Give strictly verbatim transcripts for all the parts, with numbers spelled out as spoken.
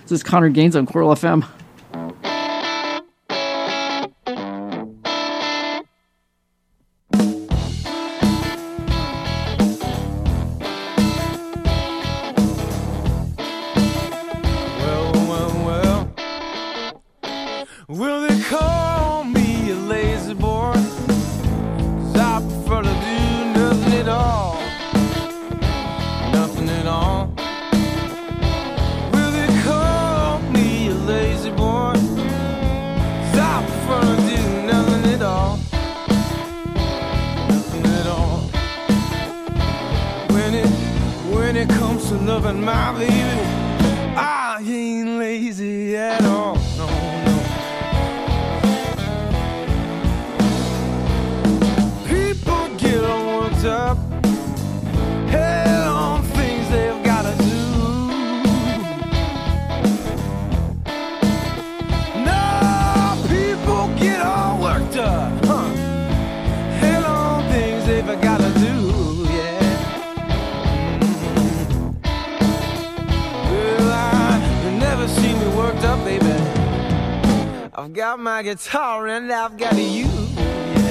This is Connor Gaines on Coral F M. Got my guitar and I've got you. Yeah.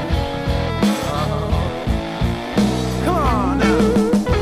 Uh-huh. Come on now.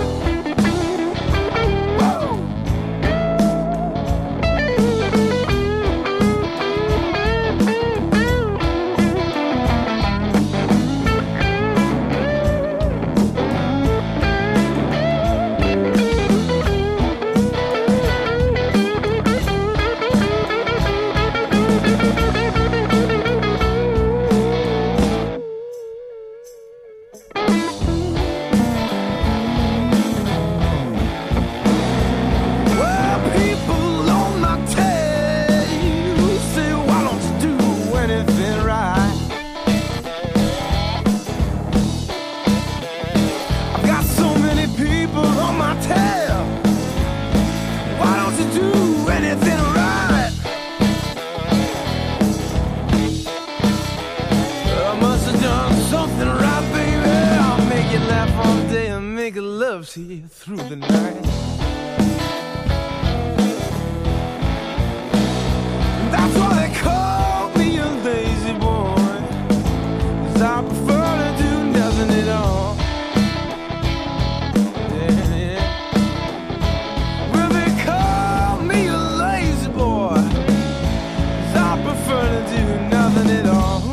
See you through the night. That's why they call me a lazy boy, 'cause I prefer to do nothing at all. Yeah, yeah. Well, they call me a lazy boy, 'cause I prefer to do nothing at all.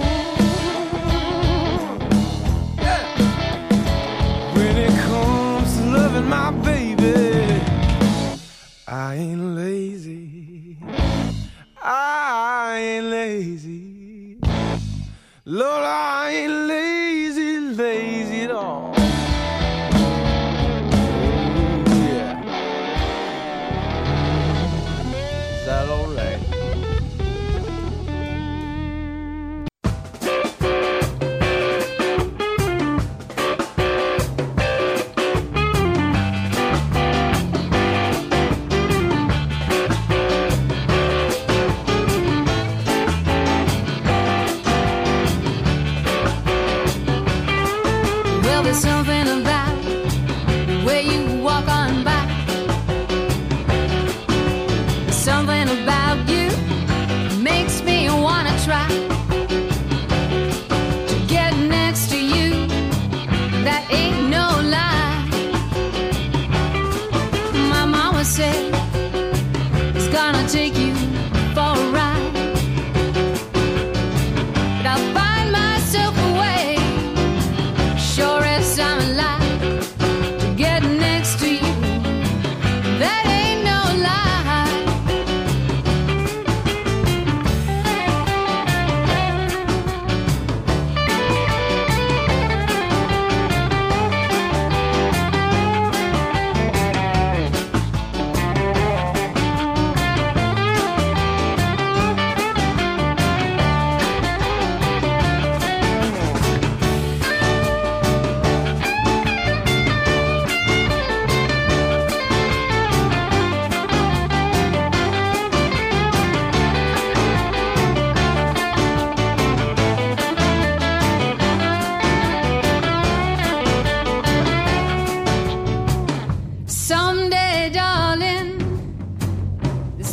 My baby, I ain't lazy, I ain't lazy, Lord, I ain't lazy, lazy at all. Ooh, yeah. Is that all right?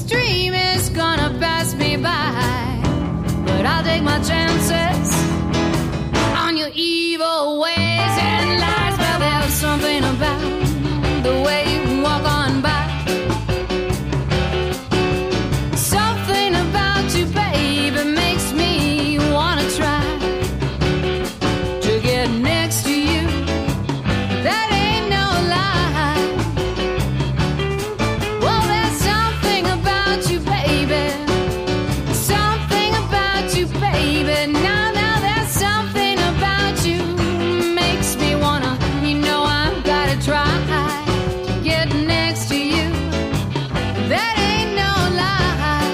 stream is gonna pass me by, but I'll take my chances on your evil ways and lies. Well, there's something about the way you walk on by, something about you, baby, makes me wanna try to get next to you. That ain't no lie. Well, there's something about you, baby, something about you, baby. Now, now, there's something about you makes me wanna, you know, I've gotta try to get next to you. That ain't no lie.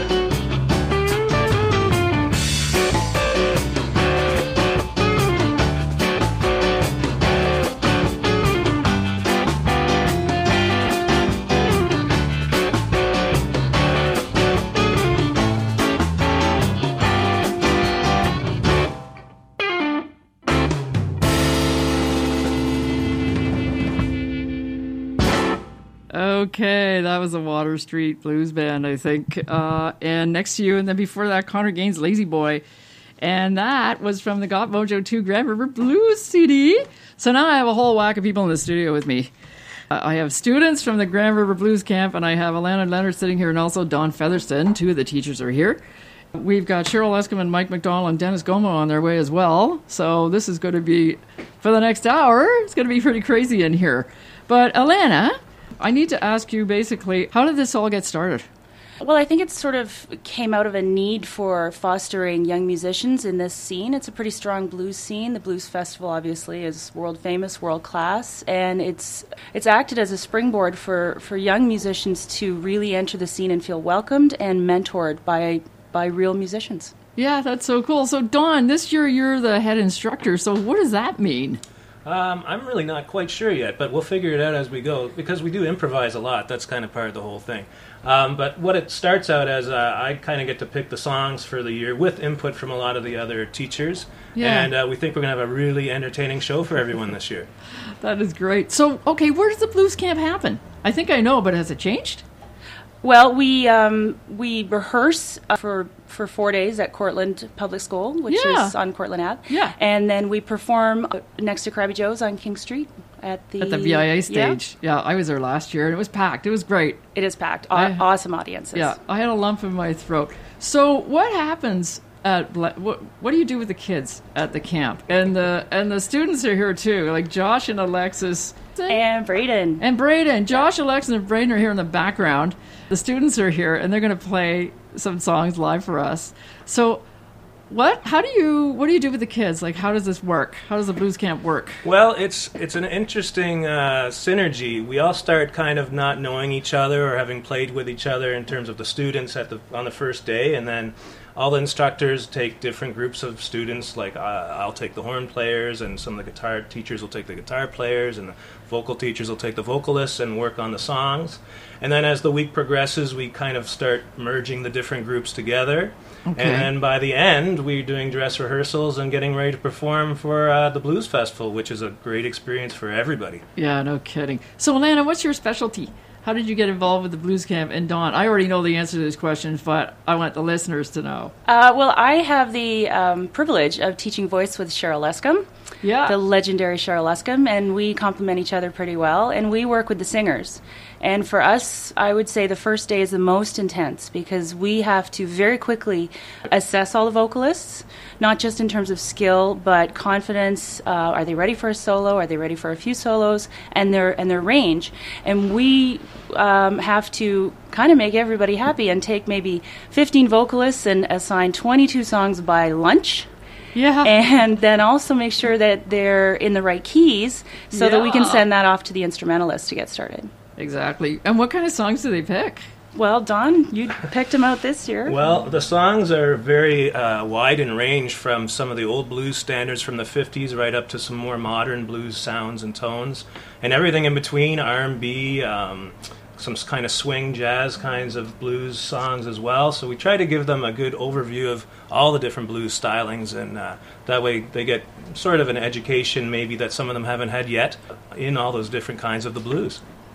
Okay, that was the Water Street Blues Band, I think. Uh, and Next to You, and then before that, Connor Gaines' Lazy Boy. And that was from the Got Mojo two Grand River Blues C D. So now I have a whole whack of people in the studio with me. Uh, I have students from the Grand River Blues Camp, and I have Alana Leonard sitting here, and also Don Featherston. Two of the teachers are here. We've got Cheryl Escom and Mike McDonald and Dennis Gomo on their way as well. So this is going to be, for the next hour, it's going to be pretty crazy in here. But Alana, I need to ask you basically, how did this all get started? Well, I think it sort of came out of a need for fostering young musicians in this scene. It's a pretty strong blues scene. The Blues Festival, obviously, is world famous, world class, and it's it's acted as a springboard for, for young musicians to really enter the scene and feel welcomed and mentored by by real musicians. Yeah, that's so cool. So, Dawn, this year you're the head instructor, so what does that mean? Um, I'm really not quite sure yet, but we'll figure it out as we go, because we do improvise a lot. That's kind of part of the whole thing. Um, but what it starts out as, uh, I kind of get to pick the songs for the year with input from a lot of the other teachers. Yeah. And uh, we think we're going to have a really entertaining show for everyone this year. That is great. So, okay, where does the blues camp happen? I think I know, but has it changed? Well, we um, we rehearse uh, for for four days at Cortland Public School, which Yeah. is on Cortland Ave. Yeah. And then we perform uh, next to Krabby Joe's on King Street at the At the V I A Yeah. stage. Yeah, I was there last year, and it was packed. It was great. It is packed. Aw- I- awesome audiences. Yeah, I had a lump in my throat. So, what happens at Ble- what? What do you do with the kids at the camp? And the and the students are here too, like Josh and Alexis And Braden. and Braden. Josh, Alexis, and Braden are here in the background. The students are here, and they're going to play some songs live for us. So, what? How do you? What do you do with the kids? Like, how does this work? How does the blues camp work? Well, it's it's an interesting uh, synergy. We all start kind of not knowing each other or having played with each other in terms of the students at the on the first day, and then all the instructors take different groups of students. Like uh, I'll take the horn players, and some of the guitar teachers will take the guitar players, and the vocal teachers will take the vocalists and work on the songs. And then as the week progresses, we kind of start merging the different groups together. Okay. And then by the end, we're doing dress rehearsals and getting ready to perform for uh, the Blues Festival, which is a great experience for everybody. Yeah, no kidding. So, Alana, what's your specialty? How did you get involved with the blues camp? And Dawn, I already know the answer to this question, but I want the listeners to know. Uh, well, I have the um, privilege of teaching voice with Cheryl Escom, Yeah. the legendary Cheryl Escom, and we complement each other pretty well, and we work with the singers. And for us, I would say the first day is the most intense because we have to very quickly assess all the vocalists, not just in terms of skill, but confidence. Uh, are they ready for a solo? Are they ready for a few solos? And their and their range. And we um, have to kind of make everybody happy and take maybe fifteen vocalists and assign twenty-two songs by lunch. Yeah. And then also make sure that they're in the right keys so that we can Yeah. send that off to the instrumentalist to get started. Exactly. And what kind of songs do they pick? Well, Don, you picked them out this year. Well, the songs are very uh, wide in range, from some of the old blues standards from the fifties right up to some more modern blues sounds and tones, and everything in between, R and B, um, some kind of swing jazz kinds of blues songs as well. So we try to give them a good overview of all the different blues stylings, and uh, that way they get sort of an education maybe that some of them haven't had yet in all those different kinds of the blues.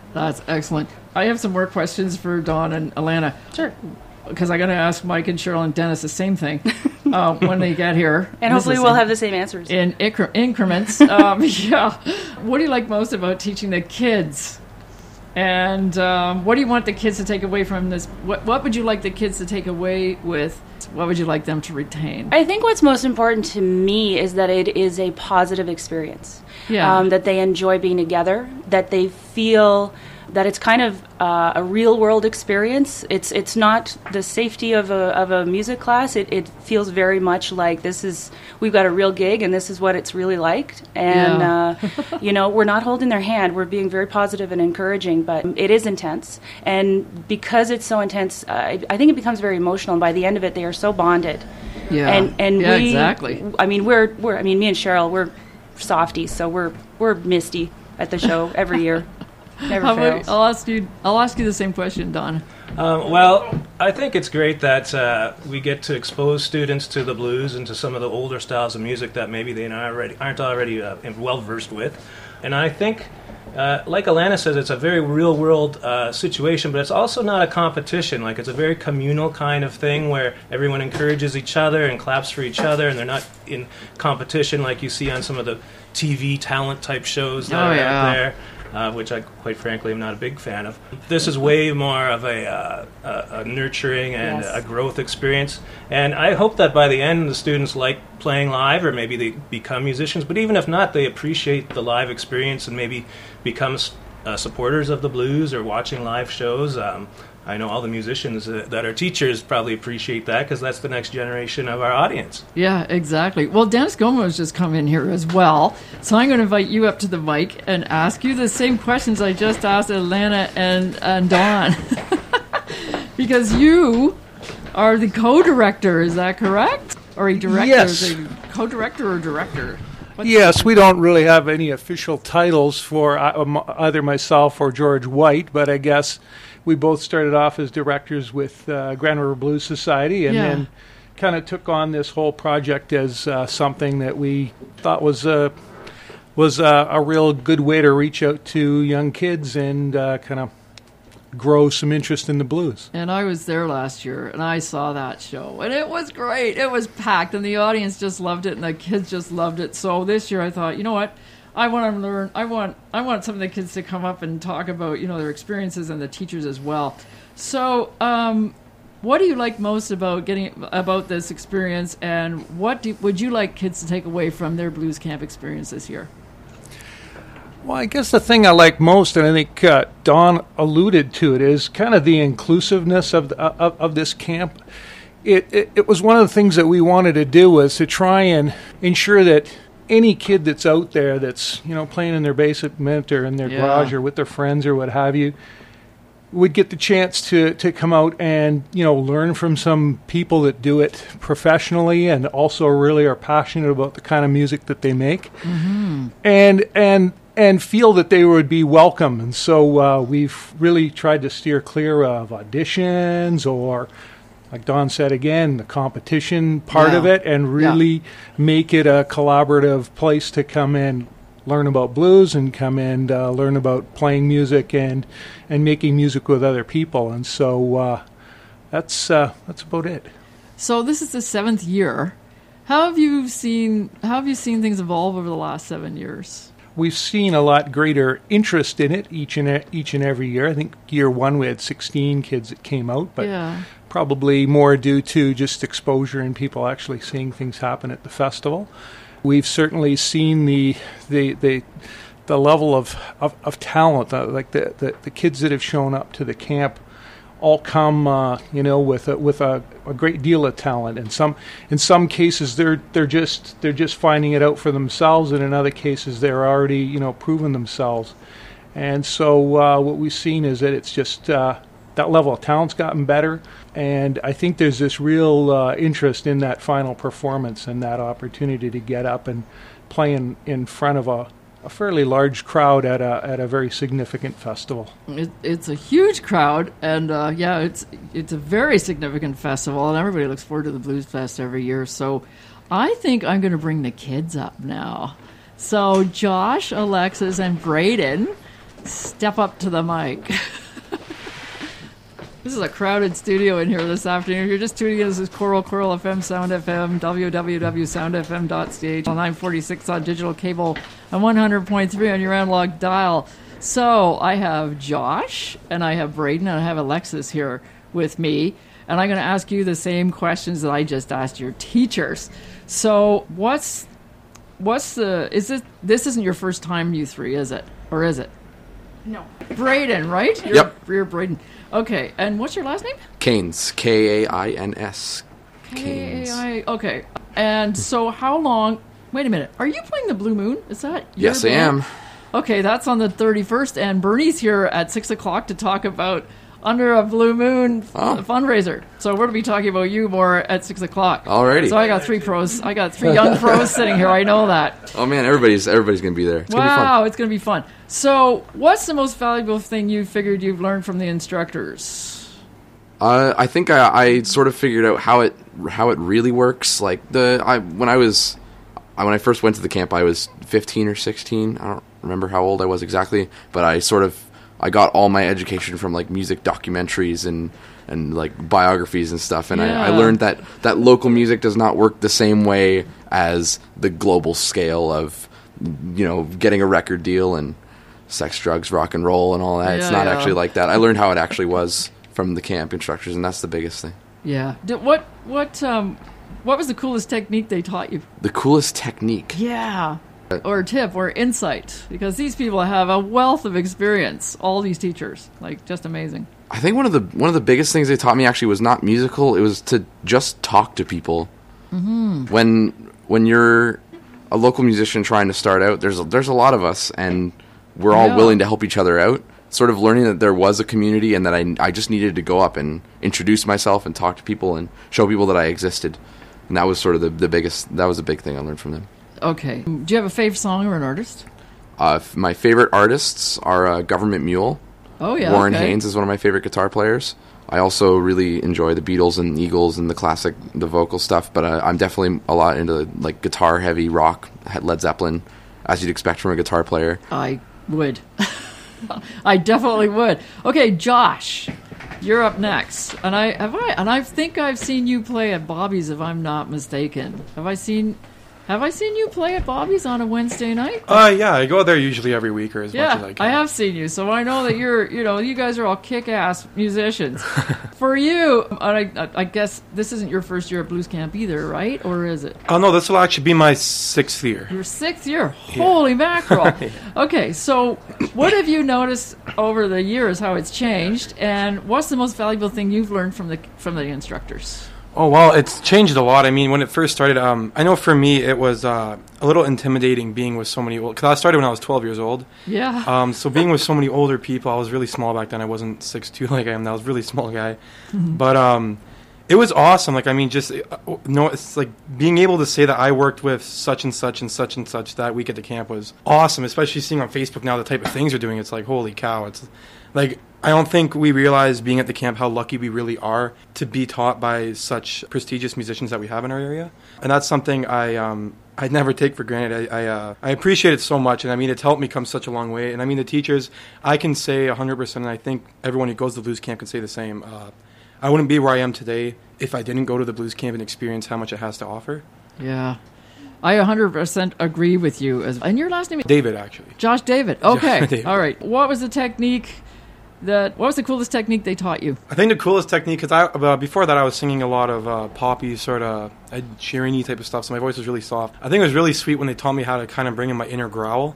That's excellent. I have some more questions for Dawn and Alana. Sure. Because I got to ask Mike and Cheryl and Dennis the same thing uh, when they get here. And This hopefully is we'll in- have the same answers. in incre- increments. um, yeah. What do you like most about teaching the kids? And um, what do you want the kids to take away from this? What, what would you like the kids to take away with? What would you like them to retain? I think what's most important to me is that it is a positive experience. Yeah. Um, that they enjoy being together, that they feel that it's kind of uh, a real world experience. It's it's not the safety of a of a music class. It it feels very much like this is we've got a real gig and this is what it's really like. And Yeah. uh, you know, we're not holding their hand. We're being very positive and encouraging, but it is intense. And because it's so intense, uh, I, I think it becomes very emotional. And by the end of it, they are so bonded. Yeah. And and yeah, we, exactly. I mean, we're we're I mean, me and Cheryl, we're softies, so we're we're misty at the show every year. Never How fails. about, I'll ask you. I'll ask you the same question, Don. Um, well, I think it's great that uh, we get to expose students to the blues and to some of the older styles of music that maybe they aren't already, aren't already uh, well versed with. And I think, uh, like Alana says, it's a very real world uh, situation, but it's also not a competition. Like, it's a very communal kind of thing where everyone encourages each other and claps for each other, and they're not in competition like you see on some of the T V talent type shows that Oh, are yeah. out there. Uh, which I, quite frankly, am not a big fan of. This is way more of a, uh, a, a nurturing and Yes. a growth experience. And I hope that by the end, the students like playing live, or maybe they become musicians. But even if not, they appreciate the live experience and maybe become uh, supporters of the blues or watching live shows. Um, I know all the musicians uh, that are teachers probably appreciate that, because that's the next generation of our audience. Yeah, exactly. Well, Dennis Gomez just come in here as well, so I'm going to invite you up to the mic and ask you the same questions I just asked Alana and, and Dawn. Because you are the co-director, is that correct? Or a director? Yes. Is a co-director or director? What's- Yes, we don't really have any official titles for uh, um, either myself or George White, but I guess we both started off as directors with uh, Grand River Blues Society, and Yeah. then kind of took on this whole project as uh, something that we thought was a was a, a real good way to reach out to young kids and uh, kind of grow some interest in the blues. And I was there last year, and I saw that show, and it was great. It was packed, and the audience just loved it, and the kids just loved it. So this year, I thought, you know what? I want to learn. I want. I want some of the kids to come up and talk about, you know, their experiences, and the teachers as well. So, um, what do you like most about getting about this experience, and what do, would you like kids to take away from their blues camp experience this year? Well, I guess the thing I like most, and I think uh, Don alluded to it, is kind of the inclusiveness of, the, of of this camp. It, it it was one of the things that we wanted to do, was to try and ensure that any kid that's out there that's, you know, playing in their basement or in their Yeah. garage or with their friends or what have you, would get the chance to, to come out and, you know, learn from some people that do it professionally and also really are passionate about the kind of music that they make, mm-hmm. and and and feel that they would be welcome. And so uh, we've really tried to steer clear of auditions or, like Don said again, the competition part Yeah. of it, and really make it a collaborative place to come in, learn about blues, and come and uh, learn about playing music and and making music with other people. And so uh, that's uh, that's about it. So this is the seventh year. How have you seen? How have you seen things evolve over the last seven years? We've seen a lot greater interest in it each and e- each and every year. I think year one we had sixteen kids that came out, but Yeah. probably more due to just exposure and people actually seeing things happen at the festival. We've certainly seen the the the, the level of, of, of talent, uh, like the, the, the kids that have shown up to the camp all come, uh, you know, with a, with a, a great deal of talent. And some, in some cases, they're they're just they're just finding it out for themselves, and in other cases, they're already, you know, proven themselves. And so uh, what we've seen is that it's just uh, that level of talent's gotten better, and I think there's this real uh, interest in that final performance and that opportunity to get up and play in, in front of a, a fairly large crowd at a at a very significant festival. It, it's a huge crowd, and uh, yeah, it's it's a very significant festival, and everybody looks forward to the Blues Fest every year. So I think I'm going to bring the kids up now. So Josh, Alexis, and Braden, step up to the mic. This is a crowded studio in here this afternoon. If you're just tuning in, this is Coral, Coral F M, Sound F M, w w w dot sound f m dot c h, nine forty-six on digital cable, and one hundred point three on your analog dial. So I have Josh, and I have Braden, and I have Alexis here with me, and I'm going to ask you the same questions that I just asked your teachers. So what's what's the is it? This isn't your first time, you three, is it, or is it? No. Braden, right? You're, Yep. You're Braden. Okay, and what's your last name? Canes. K A I N S. K Canes. A I. Okay, and so how long? Wait a minute. Are you playing the Blue Moon? Is that? your Yes, I band? am. Okay, that's on the thirty-first, and Bernie's here at six o'clock to talk about Under a Blue Moon f- Oh. fundraiser. So we're going to be talking about you more at six o'clock. Alrighty. So I got three pros. I got three young pros sitting here. I know that. Oh man, everybody's everybody's gonna be there. It's gonna be fun. Wow, it's going to be fun. So, what's the most valuable thing you figured you've learned from the instructors? Uh, I think I, I sort of figured out how it how it really works. Like the I when I was I, when I first went to the camp, I was fifteen or sixteen. I don't remember how old I was exactly, but I sort of I got all my education from like music documentaries and and like biographies and stuff. And Yeah. I, I learned that that local music does not work the same way as the global scale of you know getting a record deal and sex, drugs, rock and roll, and all that. Yeah, it's not yeah. actually like that. I learned how it actually was from the camp instructors, and that's the biggest thing. Yeah. Did, what what um what was the coolest technique they taught you? The coolest technique. Yeah. Or tip or insight, because these people have a wealth of experience. All these teachers, like, just amazing. I think one of the one of the biggest things they taught me actually was not musical. It was to just talk to people. Mm-hmm. When when you're a local musician trying to start out, there's a, there's a lot of us, and we're all Yeah. willing to help each other out. Sort of learning that there was a community, and that I I just needed to go up and introduce myself and talk to people and show people that I existed. And that was sort of the, the biggest. That was a big thing I learned from them. Okay. Do you have a favorite song or an artist? Uh, f- my favorite artists are uh, Government Mule. Oh, yeah. Warren okay. Haynes is one of my favorite guitar players. I also really enjoy the Beatles and Eagles and the classic, the vocal stuff. But uh, I'm definitely a lot into like guitar heavy rock, Led Zeppelin, as you'd expect from a guitar player. I would. I definitely would. Okay, Josh, you're up next. And I have I and I think I've seen you play at Bobby's, if I'm not mistaken. Have I seen Have I seen you play at Bobby's on a Wednesday night? Uh, yeah, I go there usually every week or as Yeah, much as I can. I have seen you, so I know that you're, you know, you guys are all kick-ass musicians. For you, I, I, I guess this isn't your first year at blues camp either, right? Or is it? Oh, no, this will actually be my sixth year. Your sixth year. Holy mackerel. Okay, so what have you noticed over the years, how it's changed, and what's the most valuable thing you've learned from the from the instructors? Oh, well, it's changed a lot. I mean, when it first started, um, I know for me it was uh, a little intimidating being with so many old... Because I started when I was twelve years old. Yeah. Um, so being with so many older people, I was really small back then. I wasn't six two like I am now. I was a really small guy. But um, it was awesome. Like, I mean, just... Uh, no, it's like being able to say that I worked with such and such and such and such that week at the camp was awesome, especially seeing on Facebook now the type of things they're doing. It's like, holy cow. It's like... I don't think we realize being at the camp how lucky we really are to be taught by such prestigious musicians that we have in our area. And that's something I um, I never take for granted. I I, uh, I appreciate it so much, and I mean, it's helped me come such a long way. And I mean, the teachers, I can say one hundred percent, and I think everyone who goes to the blues camp can say the same. Uh, I wouldn't be where I am today if I didn't go to the blues camp and experience how much it has to offer. Yeah. I one hundred percent agree with you. As And your last name is? David, actually. Josh David. Okay. David. All right. What was the technique that, what was the coolest technique they taught you? I think the coolest technique, because I, uh, before that I was singing a lot of uh, poppy, sort of Ed Sheeran-y type of stuff, so my voice was really soft. I think it was really sweet when they taught me how to kind of bring in my inner growl.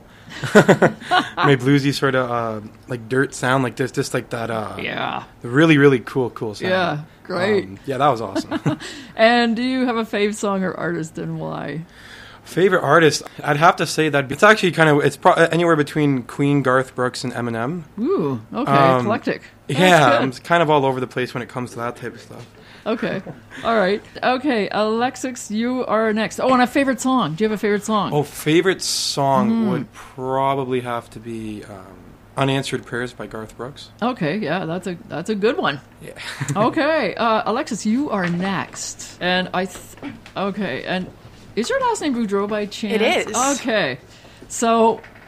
My bluesy sort of uh, like dirt sound, like this, just like that. Uh, Yeah. Really, really cool, cool sound. Yeah. Great. Um, yeah, that was awesome. And do you have a fave song or artist, and why? Favorite artist, I'd have to say that it's actually kind of, it's pro- anywhere between Queen, Garth Brooks, and Eminem. Ooh, okay, Um, eclectic. That's Yeah, good. I'm kind of all over the place when it comes to that type of stuff. Okay, all right. Okay, Alexis, you are next. Oh, and a favorite song. Do you have a favorite song? Oh, favorite song Mm-hmm. would probably have to be um, Unanswered Prayers by Garth Brooks. Okay, yeah, that's a that's a good one. Yeah. Okay, uh, Alexis, you are next. And I, th- okay, and is your last name Boudreau by chance? It is. Okay, so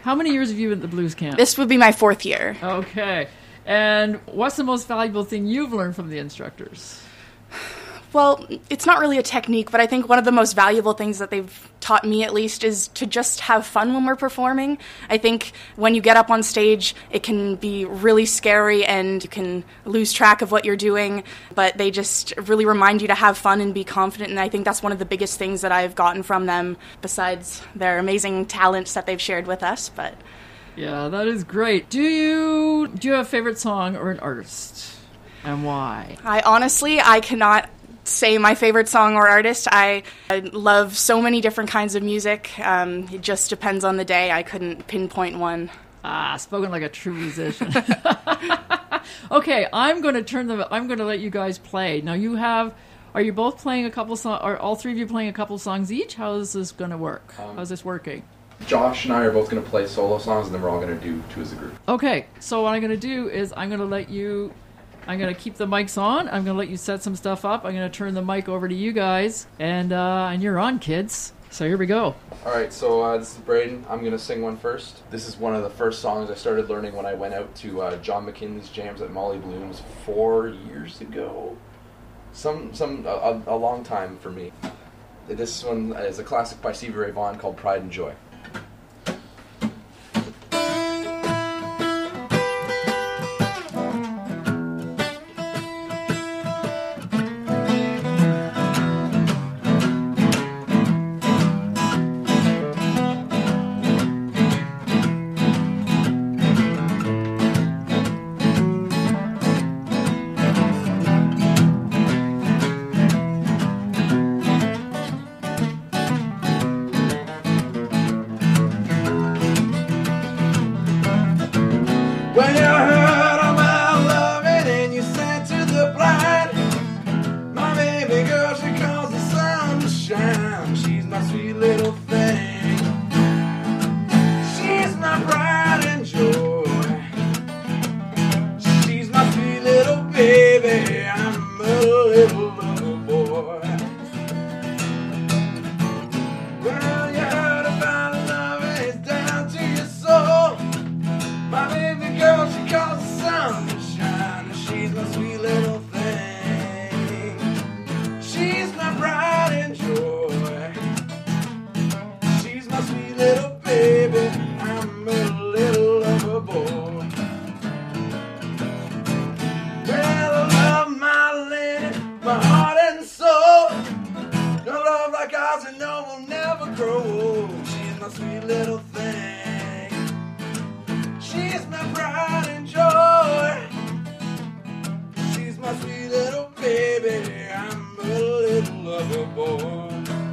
How many years have you been at the blues camp? This would be my fourth year. Okay. And what's the most valuable thing you've learned from the instructors? Well, it's not really a technique, but I think one of the most valuable things that they've taught me, at least, is to just have fun when we're performing. I think when you get up on stage, it can be really scary and you can lose track of what you're doing, but they just really remind you to have fun and be confident, and I think that's one of the biggest things that I've gotten from them, besides their amazing talents that they've shared with us. But yeah, that is great. Do you do you have a favorite song or an artist, and why? I honestly, I cannot say my favorite song or artist. I, I love so many different kinds of music. Um, it just depends on the day. I couldn't pinpoint one. Ah, spoken like a true musician. Okay, I'm going to turn the. I'm going to let you guys play. Now you have. Are you both playing a couple songs? Are all three of you playing a couple songs each? How is this going to work? Um, How's this working? Josh and I are both going to play solo songs, and then we're all going to do two as a group. Okay, so what I'm going to do is I'm going to let you. I'm going to keep the mics on. I'm going to let you set some stuff up. I'm going to turn the mic over to you guys. And uh, and you're on, kids. So here we go. All right, so uh, this is Braden. I'm going to sing one first. This is one of the first songs I started learning when I went out to uh, John McKinley's jams at Molly Bloom's four years ago. Some, some a, a long time for me. This one is a classic by Stevie Ray Vaughan called Pride and Joy. When you heard of my loving and you said to the blind, my baby girl, she calls the sun to shine. She's my sweet little thing. She's my pride and joy. She's my sweet little baby. I'm a little lover boy. Well, you heard about loving, it's down to your soul. My baby girl, she calls the sun to shine, and she's my sweet little thing. She's my pride and joy. She's my sweet little baby. I'm a little lover boy. Well, I love my lady, my heart and soul. No love like ours, and no will never grow. She's my sweet little thing. She's my pride and joy. She's my sweet little baby. I'm a little lover boy.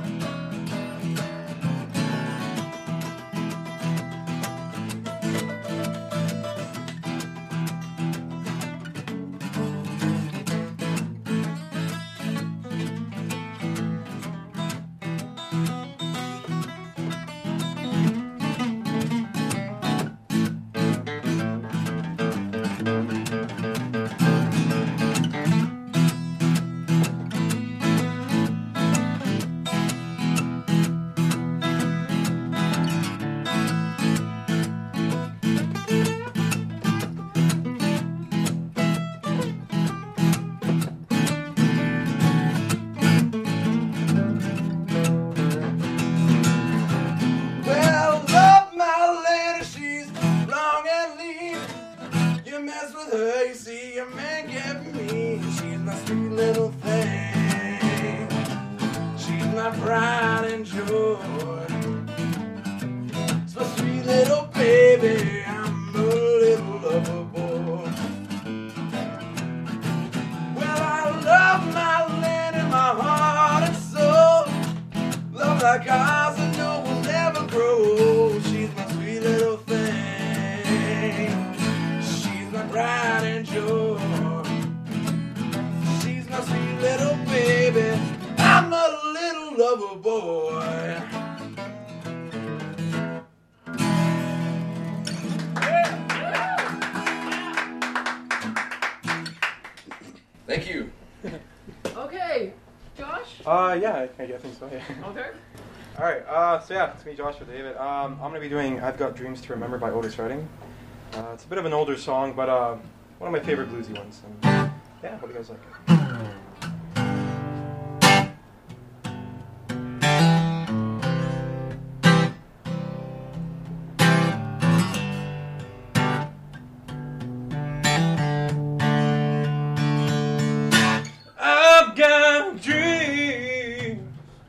Well, love my lady, she's long and lean. You mess with her, you see, your man get me. She's my sweet little thing. She's my pride and joy. It's my sweet little baby. I'm a little lover boy. Well, I love my land and my heart and soul. Love like ours and no will never grow. She's my sweet little thing. She's my pride and joy. She's my sweet little baby. I'm a little lover boy. Thank you. Okay, Josh. Uh, yeah, I, I think so, yeah. Okay. All right, uh, so yeah, it's me, Joshua David. Um, I'm going to be doing I've Got Dreams to Remember by Otis Redding. Uh, it's a bit of an older song, but uh, one of my favorite bluesy ones. And, yeah, what do you guys like? I've got dreams,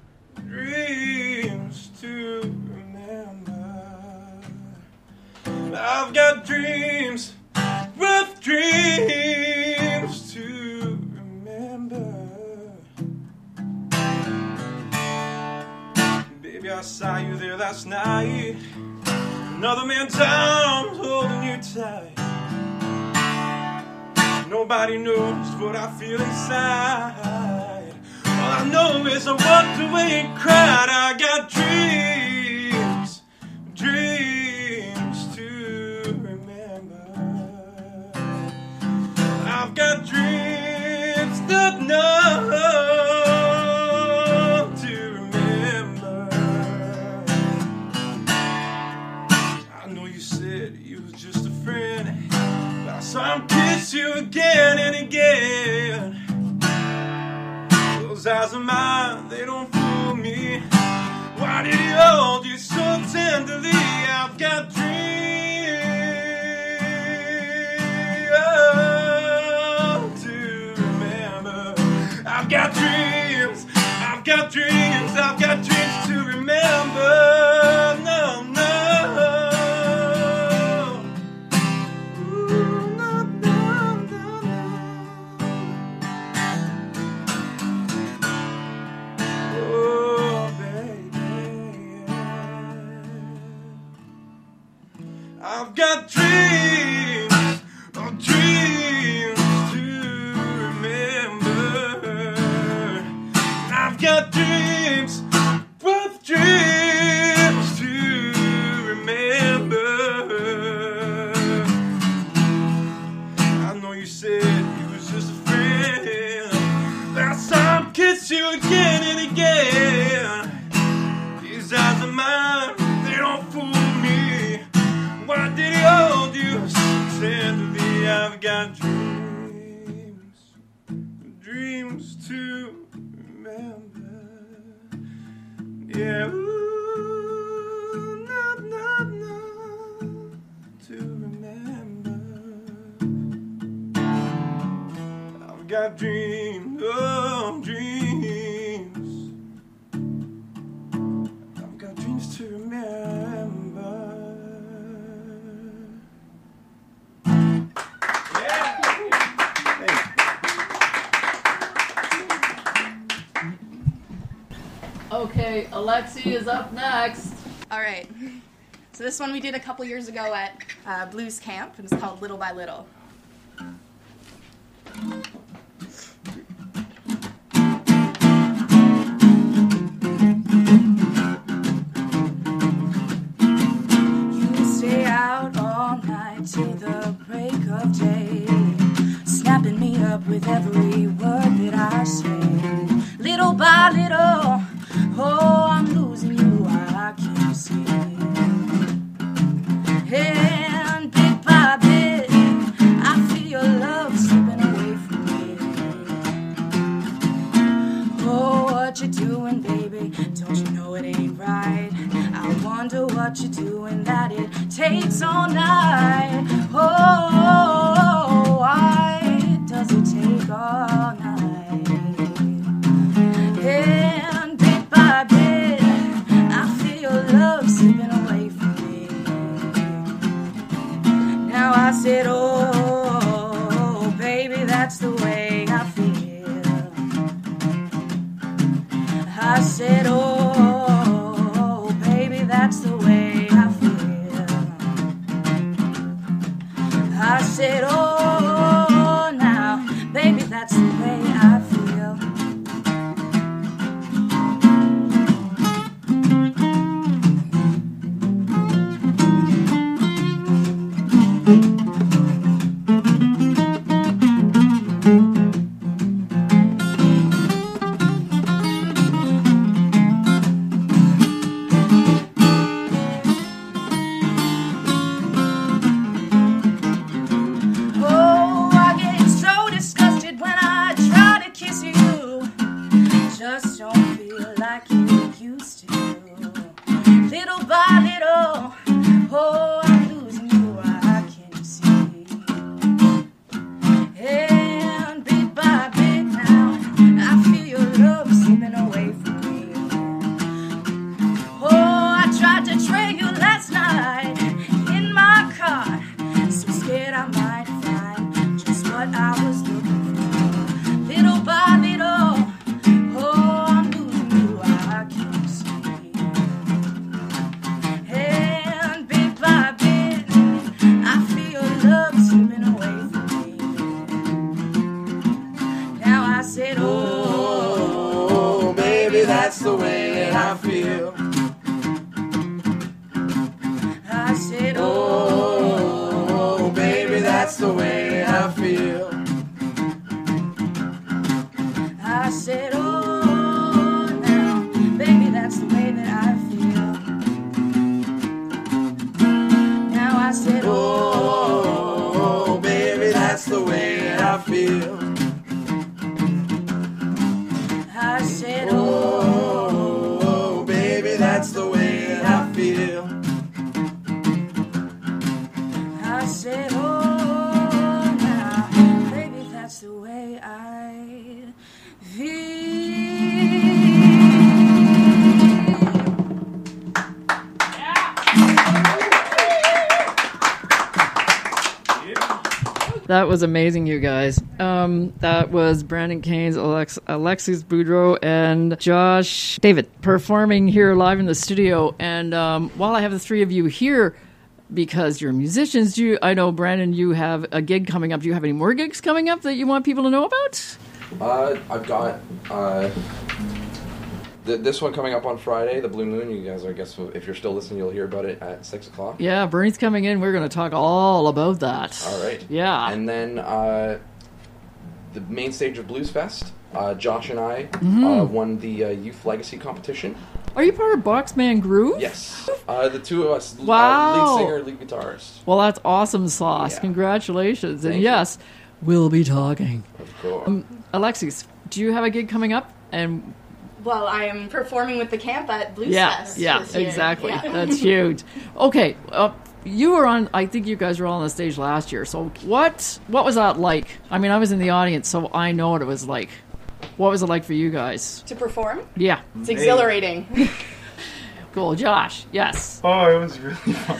dreams to remember. I've got dreams, rough dreams to remember. Baby, I saw you there last night. Another man's arms holding you tight. Nobody knows what I feel inside. All I know is I walked away and cried. I got dreams, dreams to remember. I've got dreams that know to remember. I know you said you was just a friend, but I saw him kiss you again and again. Those eyes of mine, they don't fool me. Why did he hold you so tenderly? I've got dreams to remember. I've got dreams, I've got dreams, I've got dreams to remember. No, no. Ooh, no, no, no, no. Oh, baby. I've got dreams, oh, dreams to remember. I've got dreams, rough dreams to remember. I know you said you was just a friend. Last time kiss you again and again. These eyes of mine, they don't fool me. Why did he hold you so tenderly? I've got dreams, dreams to remember. Yeah, ooh, no, no, no, to remember. I've got dreams, oh, dreams. I've got dreams to remember. Okay, Alexi is up next. All right. So this one we did a couple years ago at uh, Blues Camp, and it's called Little by Little. You stay out all night till the break of day, snapping me up with every word that I say. Little by little, oh, I'm losing you, I can't see. And bit by bit, I feel your love slipping away from me. Oh, what you doing, baby? Don't you know it ain't right? I wonder what you're doing, that it takes all night. Oh, why does it take all night? And bit by bit, I feel your love slipping away from me. Now I said, oh, baby, that's the way I feel. I said, oh, baby, that's the way I feel. I said, oh, now, baby, that's the way I feel. just don't feel like you used to. Little by little, oh, I'm losing you, I can see. And bit by bit now, I feel your love slipping away from me. Oh, I tried to train you last night in my car, so scared I might find just what I was looking for. Little by little, oh, I'm losing you, I can see. And bit by bit, I feel love slipping away from me. Now I said, oh, baby, that's the way that I feel. I said, oh, baby, that's the way that I feel. I said, oh, now, baby, that's the way that I feel. Now I said, oh, baby, that's the way that I feel. I said, oh, baby, that's the way that I feel. I said, oh, now, baby, that's the way I feel. That was amazing, you guys. Um, that was Brandon Keynes, Alex, Alexis Boudreau, and Josh David performing here live in the studio. And um, while I have the three of you here, because you're musicians, do you, I know, Brandon, you have a gig coming up. Do you have any more gigs coming up that you want people to know about? Uh, I've got uh, th- this one coming up on Friday, the Blue Moon. You guys, I guess, if you're still listening, you'll hear about it at six o'clock. Yeah, Bernie's coming in. We're going to talk all about that. All right. Yeah. And then uh, the main stage of Blues Fest, uh, Josh and I Mhm. uh, won the uh, Youth Legacy competition. Are you part of Boxman Groove? Yes. Uh, the two of us, Wow. uh, lead singer, lead guitarist. Well, that's awesome sauce. Yeah. Congratulations. And Thank you. yes, we'll be talking. Of course. Um, Alexis, do you have a gig coming up? And Well, I am performing with the camp at Blues yeah, Fest yeah, this year. exactly. Yeah. That's huge. Okay, uh, you were on. I think you guys were all on the stage last year. So what? What was that like? I mean, I was in the audience, so I know what it was like. What was it like for you guys? To perform? Yeah, It's exhilarating. cool, Josh. Yes. Oh, it was really fun.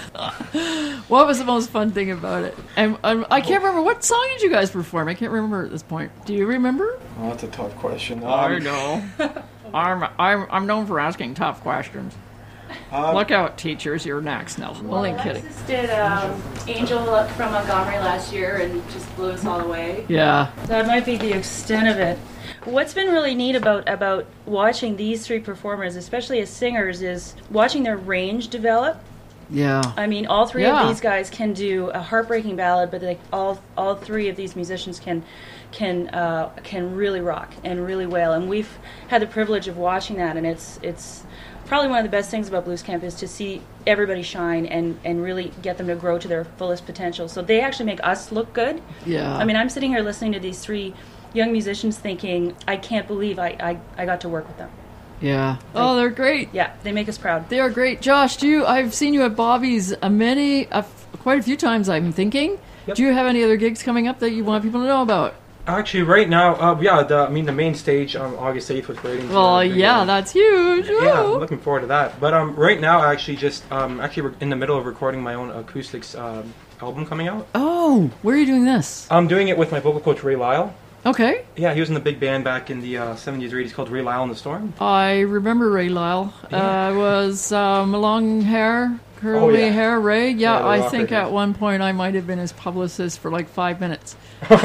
What was the most fun thing about it? And um, I can't remember what song did you guys perform. I can't remember at this point. Do you remember? Oh, that's a tough question. I Um, know. I'm, I'm I'm known for asking tough questions. um, Look out, teachers. You're next. No, only kidding. Alexis did um, Angel Luck from Montgomery last year and just blew us all away. Yeah. That might be the extent of it. What's been really neat about, about watching these three performers, especially as singers, is watching their range develop. Yeah. I mean, all three Yeah. of these guys can do a heartbreaking ballad, but like all all three of these musicians can can uh, can really rock and really wail. And we've had the privilege of watching that, and it's it's probably one of the best things about Blues Camp is to see everybody shine and, and really get them to grow to their fullest potential. So they actually make us look good. Yeah. I mean, I'm sitting here listening to these three young musicians thinking, I can't believe I, I, I got to work with them. Yeah. Oh, they're great. Yeah, they make us proud. They are great. Josh, do you? I've seen you at Bobby's a many, a f- quite a few times. I'm thinking. Yep. Do you have any other gigs coming up that you want people to know about? Actually, right now, uh, yeah, the, I mean, the main stage on August eighth was great. Well, yeah, that's huge. Yeah, I'm Woo. looking forward to that. But um, right now, I actually just um, actually we're in the middle of recording my own acoustics um, album coming out. Oh, where are you doing this? I'm doing it with my vocal coach Ray Lyle. Okay. Yeah, he was in the big band back in the uh, seventies or eighties called Ray Lyle and the Storm. I remember Ray Lyle. Yeah. Uh, was um, long hair, curly Oh, yeah. hair Ray. Yeah, Yeah, the I rocker think dude. at one point I might have been his publicist for like five minutes.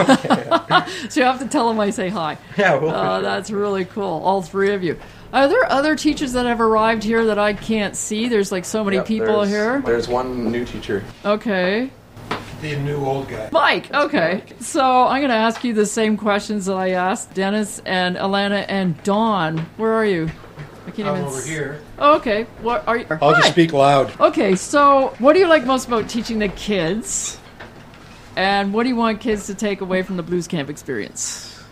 So you have to tell him I say hi. Yeah, well, for Uh, sure. that's really cool. All three of you. Are there other teachers that have arrived here that I can't see? There's like so many Yep, people there's, here. There's one new teacher. Okay. The new old guy. Mike, okay. So I'm going to ask you the same questions that I asked Dennis and Alana and Dawn. Where are you? I can't I'm even over s- here. Oh, okay. What are you? I'll Hi. just speak loud. Okay, so what do you like most about teaching the kids? And what do you want kids to take away from the Blues Camp experience?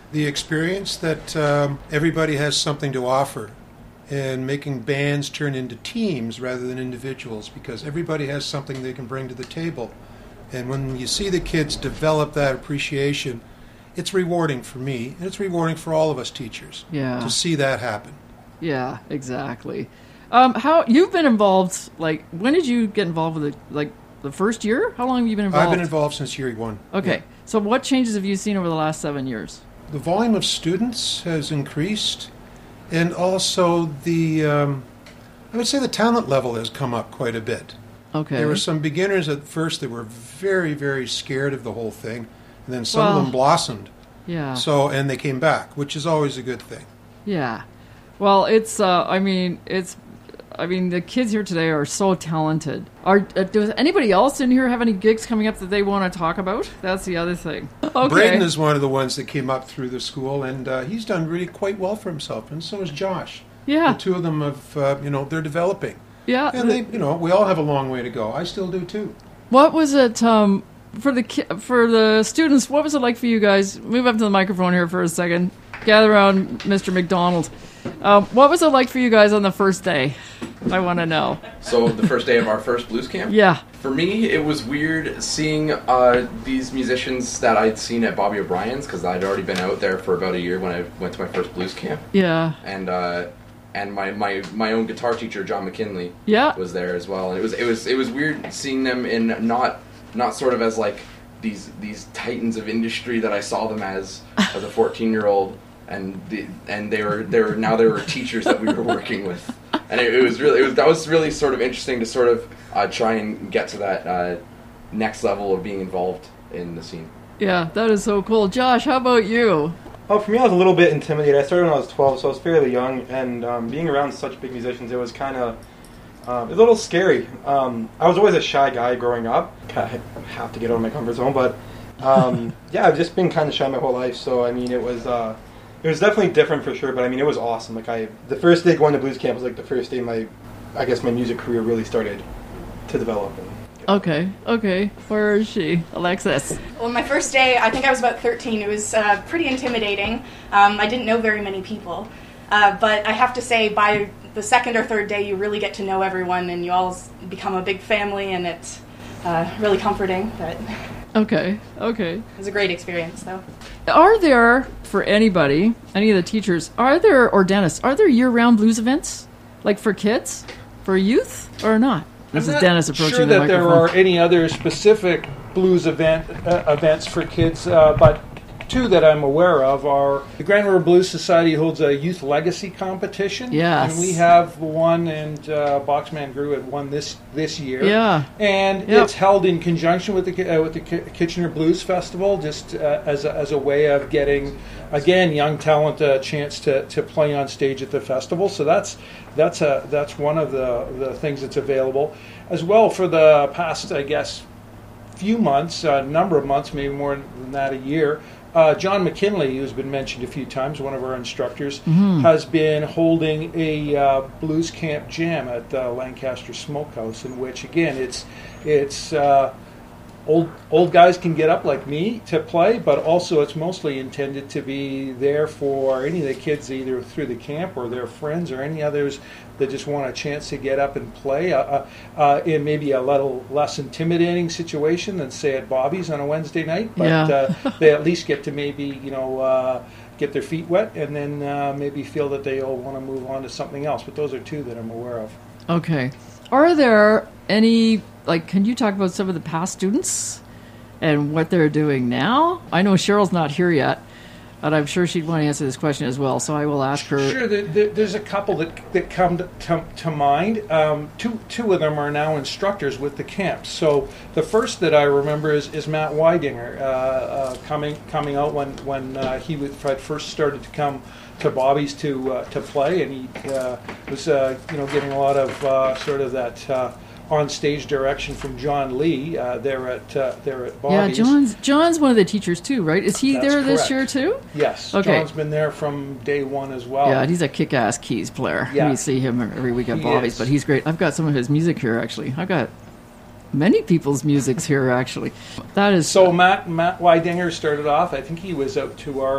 the experience that um, everybody has something to offer, and making bands turn into teams rather than individuals, because everybody has something they can bring to the table. And when you see the kids develop that appreciation, it's rewarding for me, and it's rewarding for all of us teachers Yeah. to see that happen. Yeah, exactly. Um, how you've been involved? Like, when did you get involved with it? Like the first year? How long have you been involved? I've been involved since year one. Okay, Yeah. so what changes have you seen over the last seven years? The volume of students has increased, and also the, um, I would say the talent level has come up quite a bit. Okay. There were some beginners at first that were very, very scared of the whole thing, and then some Well, of them blossomed. Yeah. So, and they came back, which is always a good thing. Yeah. Well, it's. Uh, I mean, it's. I mean, the kids here today are so talented. Are uh, does anybody else in here have any gigs coming up that they want to talk about? That's the other thing. Okay. Braden is one of the ones that came up through the school, and uh, he's done really quite well for himself, and so is Josh. Yeah. The two of them have, uh, you know, they're developing. Yeah. And they, you know, we all have a long way to go. I still do too. What was it um, for the ki- for the students? What was it like for you guys? Move up to the microphone here for a second. Gather around Mister McDonald. Um, what was it like for you guys on the first day? I want to know. So the first day of our first blues camp? Yeah. For me, it was weird seeing uh, these musicians that I'd seen at Bobby O'Brien's, because I'd already been out there for about a year when I went to my first blues camp. Yeah. And uh, and my, my, my own guitar teacher, John McKinley, Yeah. was there as well. And it was it was it was weird seeing them in not not sort of as like these these titans of industry that I saw them as as a fourteen year old. And the, and they were they were now they were teachers that we were working with, and it, it was really it was that was really sort of interesting to sort of uh, try and get to that uh, next level of being involved in the scene. Yeah, that is so cool. Josh, how about you? Oh, for me, I was a little bit intimidated. I started when I was twelve, so I was fairly young, and um, being around such big musicians, it was kind of um, a little scary. Um, I was always a shy guy growing up. I have to get out of my comfort zone, but um, yeah, I've just been kind of shy my whole life. So I mean, it was. Uh, It was definitely different for sure, but I mean, it was awesome. Like I, the first day going to blues camp was like the first day my, I guess my music career really started to develop. And, Okay, okay. Where is she? Alexis. Well, my first day, I think I was about thirteen. It was uh, pretty intimidating. Um, I didn't know very many people. Uh, but I have to say, by the second or third day, you really get to know everyone, and you all s- become a big family, and it's uh, really comforting. But Okay, okay. it was a great experience, though. Are there, for anybody, any of the teachers, are there, or Dennis, are there year-round blues events? Like for kids? For youth? Or not? This I'm is not Dennis approaching sure the that there microphone. are any other specific blues event uh, events for kids, uh, but two that I'm aware of are the Grand River Blues Society holds a youth legacy competition. Yes. And we have one, and uh, Boxman Grew had won this this year. Yeah. And Yep. it's held in conjunction with the Ki- uh, with the Ki- Kitchener Blues Festival, just uh, as a, as a way of getting, again, young talent a chance to, to play on stage at the festival. So that's that's a that's one of the the things that's available, as well. For the past, I guess, few months, a number of months, maybe more than that, a year. Uh, John McKinley, who's been mentioned a few times, one of our instructors, Mhm. has been holding a uh, blues camp jam at the Lancaster Smokehouse, in which, again, it's it's uh, old old guys can get up like me to play, but also it's mostly intended to be there for any of the kids, either through the camp or their friends or any others that just want a chance to get up and play uh, uh, uh, in maybe a little less intimidating situation than, say, at Bobby's on a Wednesday night. But Yeah. uh, they at least get to maybe, you know, uh, get their feet wet and then uh, maybe feel that they all want to move on to something else. But those are two that I'm aware of. Okay. Are there any, like, can you talk about some of the past students and what they're doing now? I know Cheryl's not here yet, and I'm sure she'd want to answer this question as well, so I will ask her. Sure, there, there, there's a couple that that come to, to, to mind. Um, two two of them are now instructors with the camps. So the first that I remember is, is Matt Weidinger, uh, uh, coming coming out when when uh, he was, had first started to come to Bobby's to uh, to play, and he uh, was uh, you know getting a lot of uh, sort of that uh, on stage direction from John Lee uh, there at uh, there at Yeah, Bobby's. John's John's one of the teachers too, right? Is he That's there this correct. year too? Yes, Okay. John's been there from day one as well. Yeah, and he's a kick-ass keys player. Yeah. We see him every week at He Bobby's, is. but he's great. I've got some of his music here, actually. I've got many people's musics here, actually. That is So Matt Matt Weidinger started off. I think he was out to our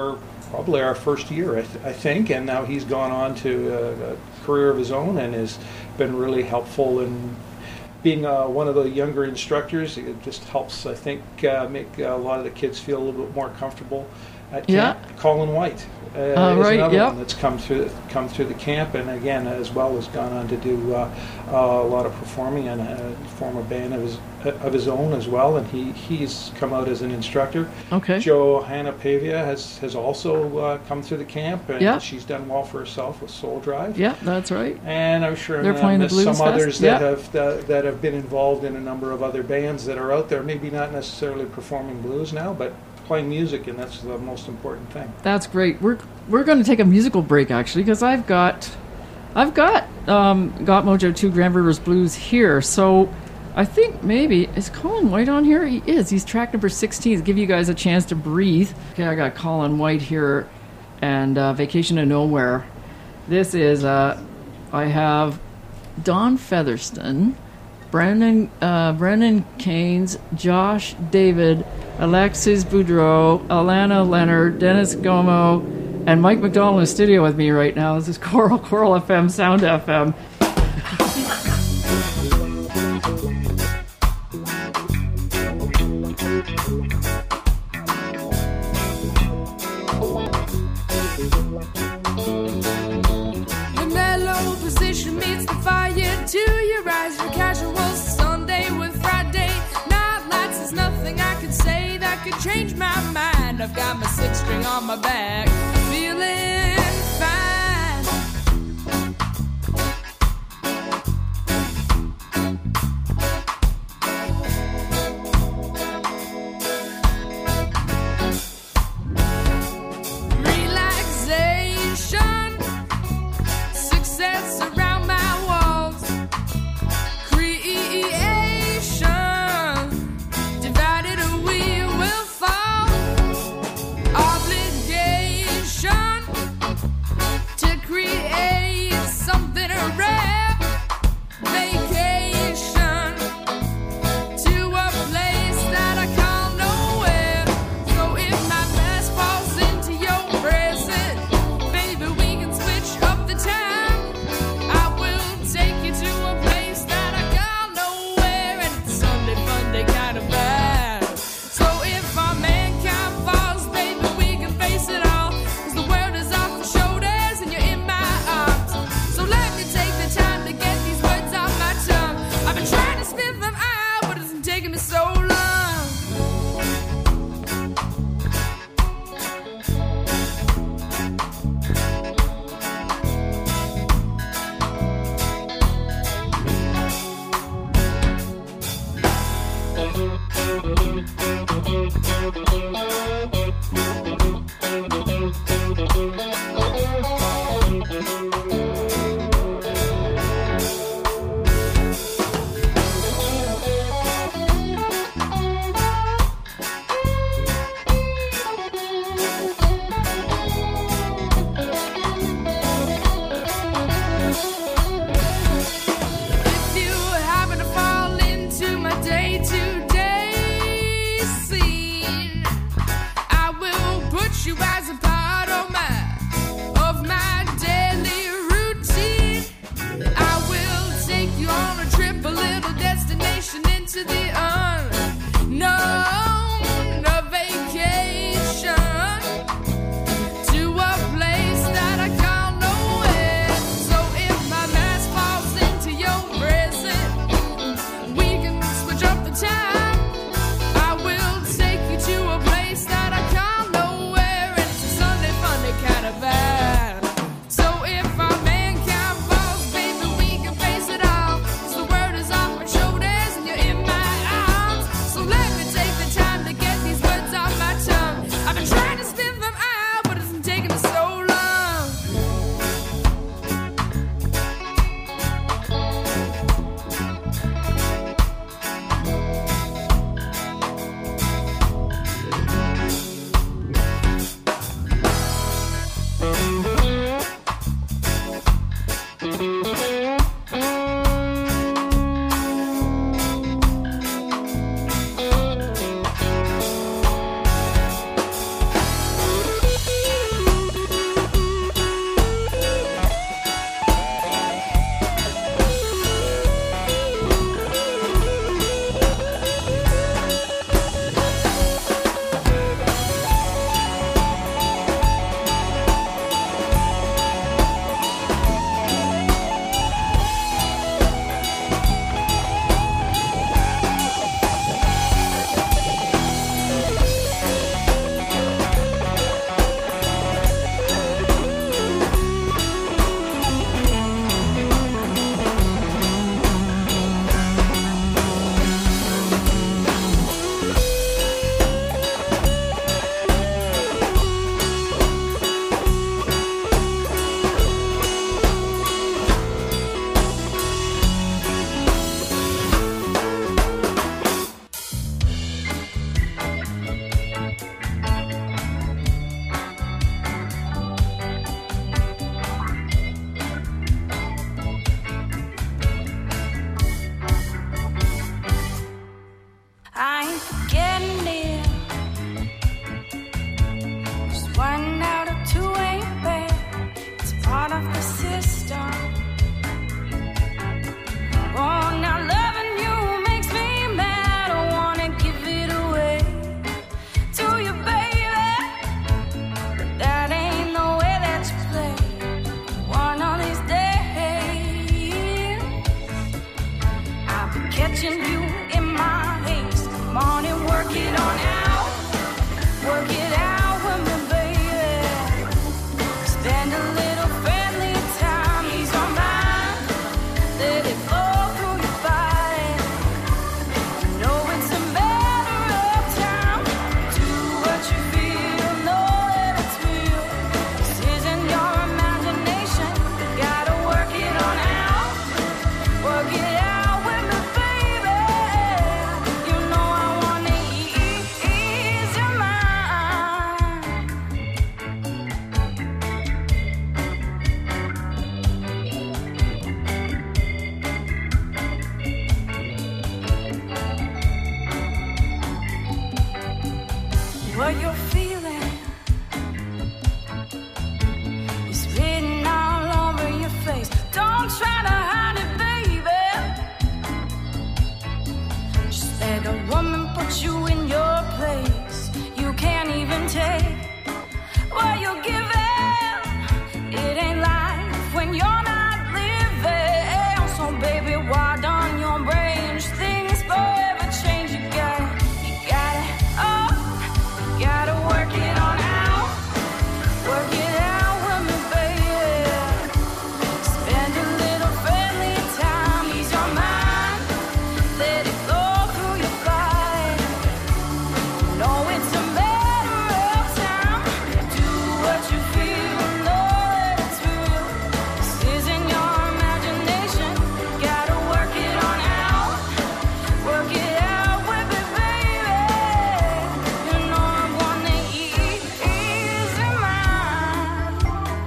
probably our first year, I, th- I think, and now he's gone on to a, a career of his own and has been really helpful in being uh, one of the younger instructors. It just helps, I think, uh, make a lot of the kids feel a little bit more comfortable at Yeah. camp. Colin White uh, Uh, is right, another yep. one that's come through come through the camp, and again, as well, has gone on to do uh, uh, a lot of performing and uh, form a band of his of his own as well. And he he's come out as an instructor. Okay. Johanna Pavia has has also uh, come through the camp, and Yeah. she's done well for herself with Soul Drive. Yeah, that's right. And I'm sure They're I'm playing the miss Blues some Fest, others that yeah. have that, that have been involved in a number of other bands that are out there, maybe not necessarily performing blues now, but playing music, and that's the most important thing. That's great. We're we're going to take a musical break actually, because I've got I've got um, Got Mojo two Grand Rivers Blues here. So I think maybe is Colin White on here? He is. He's track number sixteen. Give you guys a chance to breathe. Okay, I got Colin White here, and uh, Vacation to Nowhere. This is uh, I have Don Featherston, Brandon uh, Brendan Keynes, Josh David, Alexis Boudreau, Alana Leonard, Dennis Gomo, and Mike McDonald in the studio with me right now. This is Coral, Coral F M, Sound F M. The mellow position meets the fire to your eyes. Your casual Sunday with Friday night lights. There's nothing I could say that could change my mind. I've got my six string on my back, feeling fine. Relaxation, success around my walls, creation, divided we will fall, obligation to create something rare, vacation to a place that I call nowhere. So if my past falls into your present, baby, we can switch up the time. I will take you to a place that I call nowhere, and it's Sunday Funday kind of vibe. So if our mankind falls, baby, we can face it all, 'cause the world is off your shoulders and you're in my arms. So let me take the time to get these words off my tongue. I've been trying to spit them out, but it's been taking me so long. If you happen to fall into my day-to-day scene, I will put you as a part of my of my daily routine. I will take you on a trip, a little destination into the unknown, a vacation to a place that I call nowhere. So if my mask falls into your present, we can switch up the time. I will take you to a place that I call nowhere, and it's a Sunday Funday kind of vibe. So if our mankind falls, baby, we can face it all, 'cause the world is off our shoulders and you're in my imagine you in my haste. Come on and work it on out. Work it out with me, baby. Spend a little friendly time. Ease your mind. Let it flow through your body. You know it's a matter of time. Do what you feel. Know that it's real. This isn't your imagination. You gotta work it on out. Work it out with me, baby. You know I wanna ease your mind. What you're feeling is written all over your face. Don't try to hide it, baby. Just let a woman put you in your place. You can't even take what you're giving. It ain't life when you're not living. So baby, why on your brain? Just things forever change. You got it, you got it. Oh, you gotta work it on out. Work it out with me, baby. Spend a little friendly time. Ease your mind. Let it flow through your body. No, it's a matter of time. Do what you feel. Know that it's real. This isn't your imagination. Gotta work it on out. Work it out with me, baby. You know I wanna ease your mind.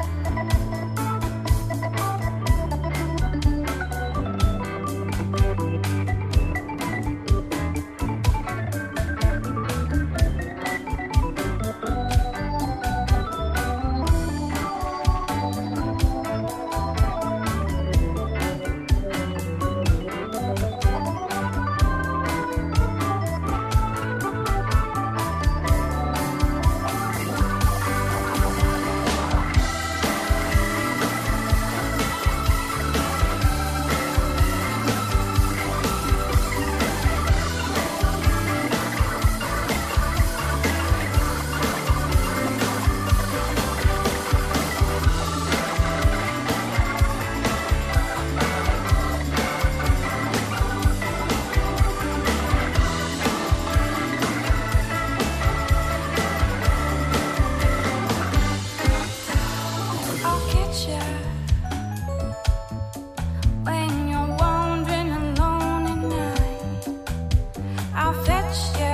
I'll get you when you're wandering alone at night. I'll fetch you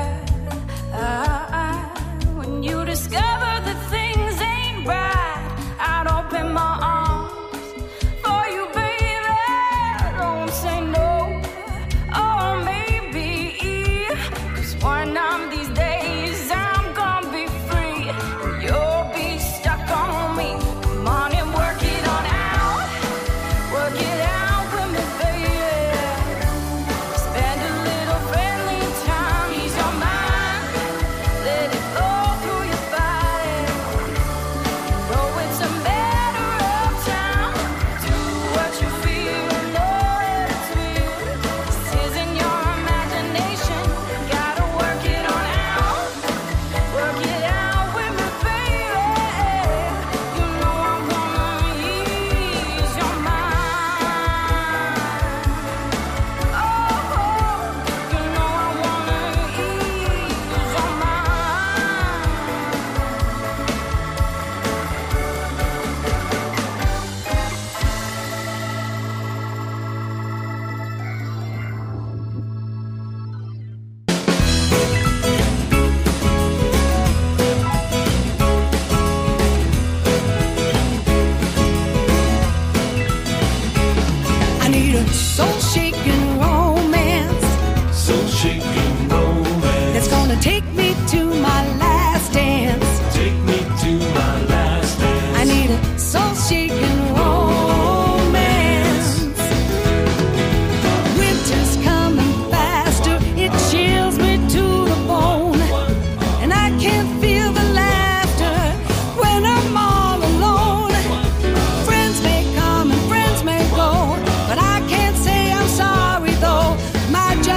when you discover that things ain't right. I'd open my arms for you, baby. Don't say no or maybe, 'cause one of these days I'm gonna be free and you'll be stuck on me. Come on and work it on out. Work it out with me, baby. Spend a little friendly time. Ease your mind. Let it flow through your body. Know it's a matter of time. Do what you feel. Know that it's real. This isn't your imagination. Gotta work it on out. Work it out with me, baby. You know I wanna ease your mind. Oh, you know I wanna ease your mind. I need a soul-shaking romance Soul shaking romance. that's gonna take me to my last dance. Take me to my last dance. I need a soul-shaking romance. Winter's coming faster, it chills me to the bone, and I can't feel the laughter when I'm all alone. Friends may come and friends may go, but I can't say I'm sorry though. My job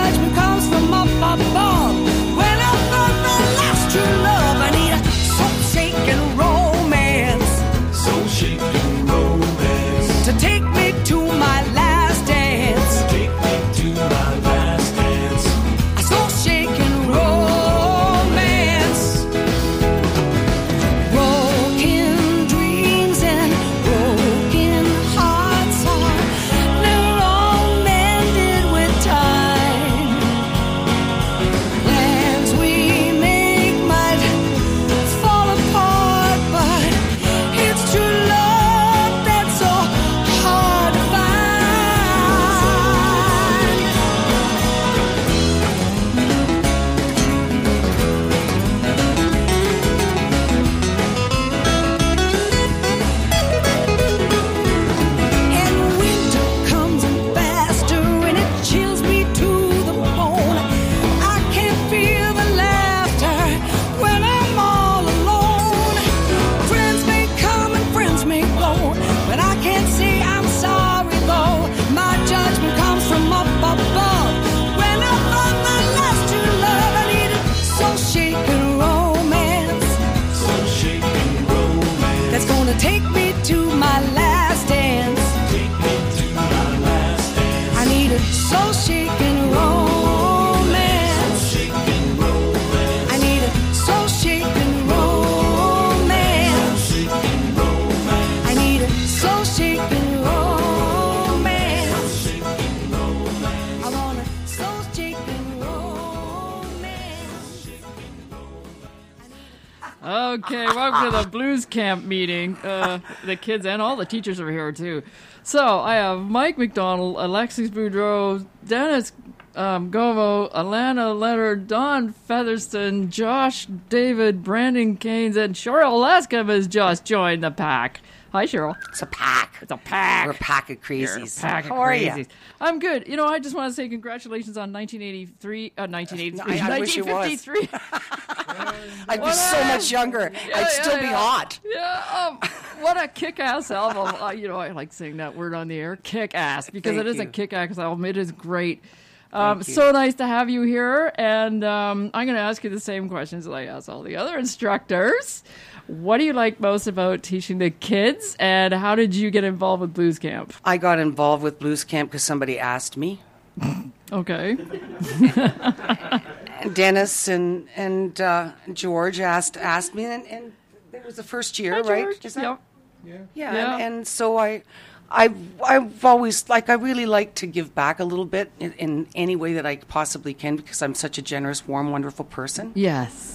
Okay, welcome to the Blues Camp meeting. Uh, the kids and all the teachers are here, too. So, I have Mike McDonald, Alexis Boudreau, Dennis um, Govo, Alana Leonard, Don Featherston, Josh David, Brandon Keynes, and Cheryl Lascom has just joined the pack. Hi, Cheryl. It's a pack. It's a pack. We're a pack of You're crazies. a pack of How are crazies. you? I'm good. You know, I just want to say congratulations on nineteen eighty-three, uh, nineteen eighty-three, I- I wish it was. nineteen fifty-three. I'd be What so a- much younger. Yeah, I'd still yeah, be yeah. hot. Yeah, um, what a kick-ass album. Uh, you know, I like saying that word on the air, kick-ass, because Thank it is a you. kick-ass album. It is great. Um, Thank you. so nice to have you here, and um, I'm going to ask you the same questions that I ask all the other instructors. What do you like most about teaching the kids, and how did you get involved with Blues Camp? I got involved with Blues Camp because somebody asked me. Okay. Dennis and and uh, George asked asked me, and, and it was the first year, Hi, right? George. Is that- Yep. Yeah. Yeah, Yeah. And, and so I, I, I've always like I really like to give back a little bit in, in any way that I possibly can because I'm such a generous, warm, wonderful person. Yes.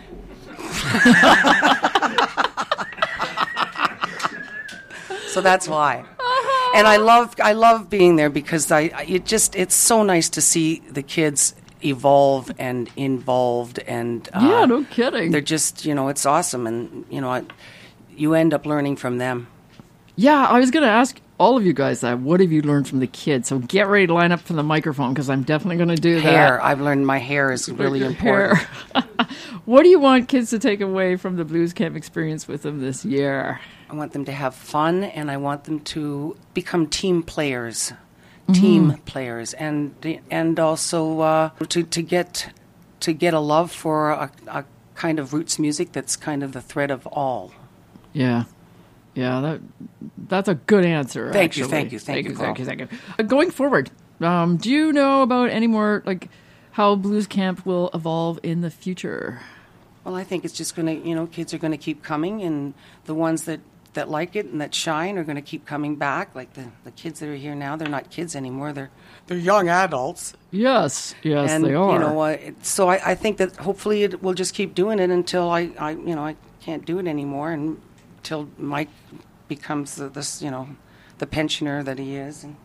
So that's why. And I love I love being there because I I- it just it's so nice to see the kids evolve and involved and uh, Yeah, no kidding. They're just you know it's awesome and you know I, you end up learning from them. Yeah, I was going to ask all of you guys that. What have you learned from the kids? So get ready to line up for the microphone because I'm definitely going to do Hair. that. I've learned my hair is really Your important. hair. What do you want kids to take away from the Blues Camp experience with them this year? I want them to have fun and I want them to become team players, Mm-hmm. team players, and and also uh, to to get to get a love for a, a kind of roots music that's kind of the thread of all. Yeah. Yeah, that that's a good answer. Thank you, actually. thank you, thank you, thank you, Carl. thank you. Uh, going forward, um, do you know about any more like how Blues Camp will evolve in the future? Well, I think it's just going to, you know, kids are going to keep coming, and the ones that, that like it and that shine are going to keep coming back. Like the, the kids that are here now, they're not kids anymore. They're they're young adults. Yes, yes, and, they are. You know, uh, it, so I, I think that hopefully it, we'll just keep doing it until I, I, you know, I can't do it anymore, and until Mike becomes the, this, you know, the pensioner that he is, and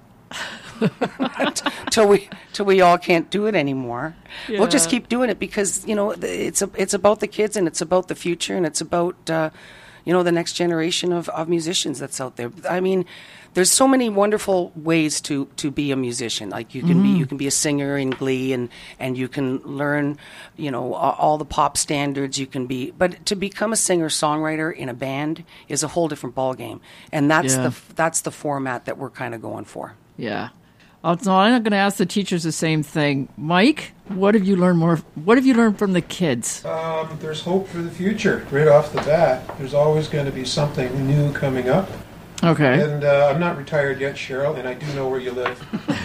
till we till we all can't do it anymore. We'll just Yeah. keep doing it because you know it's a, it's about the kids and it's about the future and it's about uh, you know the next generation of, of musicians that's out there. I mean, there's so many wonderful ways to, to be a musician. Like you can be you can be a singer in Glee and, and you can learn you know all, all the pop standards. You can be, but to become a singer songwriter in a band is a whole different ballgame, and that's Yeah. the that's the format that we're kind of going for. Yeah. Uh, so I'm not going to ask the teachers the same thing. Mike, what have you learned more? What have you learned from the kids? Um, there's hope for the future right off the bat. There's always going to be something new coming up. Okay. And uh, I'm not retired yet, Cheryl, and I do know where you live.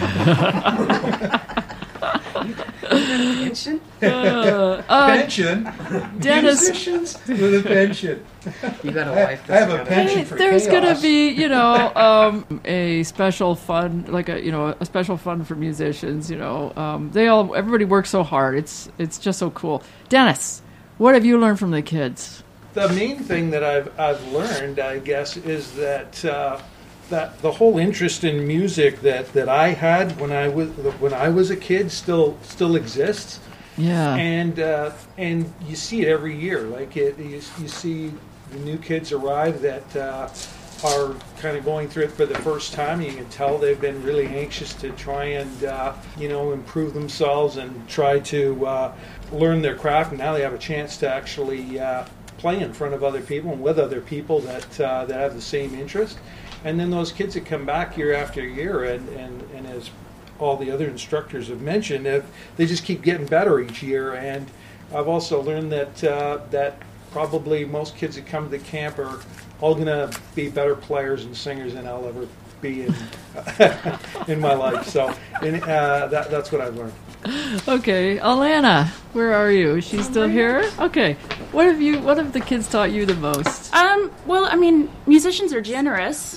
Pension? Uh, uh, pension? Dennis. Musicians with a pension. You got a I, wife. I have a that's pension Hey, for there's going to chaos. be, you know, um, a special fund, like a, you know, a special fund for musicians. You know, um, they all, everybody works so hard. It's, it's just so cool. Dennis, what have you learned from the kids? The main thing that I've I've learned, I guess, is that uh, that the whole interest in music that, that I had when I was when I was a kid still still exists, Yeah. and uh, and you see it every year. Like it, you, you see the new kids arrive that uh, are kind of going through it for the first time. You can tell they've been really anxious to try and uh, you know improve themselves and try to uh, learn their craft. And now they have a chance to actually uh, play in front of other people and with other people that uh, that have the same interest. And then those kids that come back year after year, and, and, and as all the other instructors have mentioned, have, they just keep getting better each year. And I've also learned that uh, that probably most kids that come to the camp are all going to be better players and singers than I'll ever be in in my life. So and, uh, that, that's what I've learned. Okay, Alana, where are you? Is she still here? Okay. What have you? What have the kids taught you the most? Um, well, I mean, musicians are generous.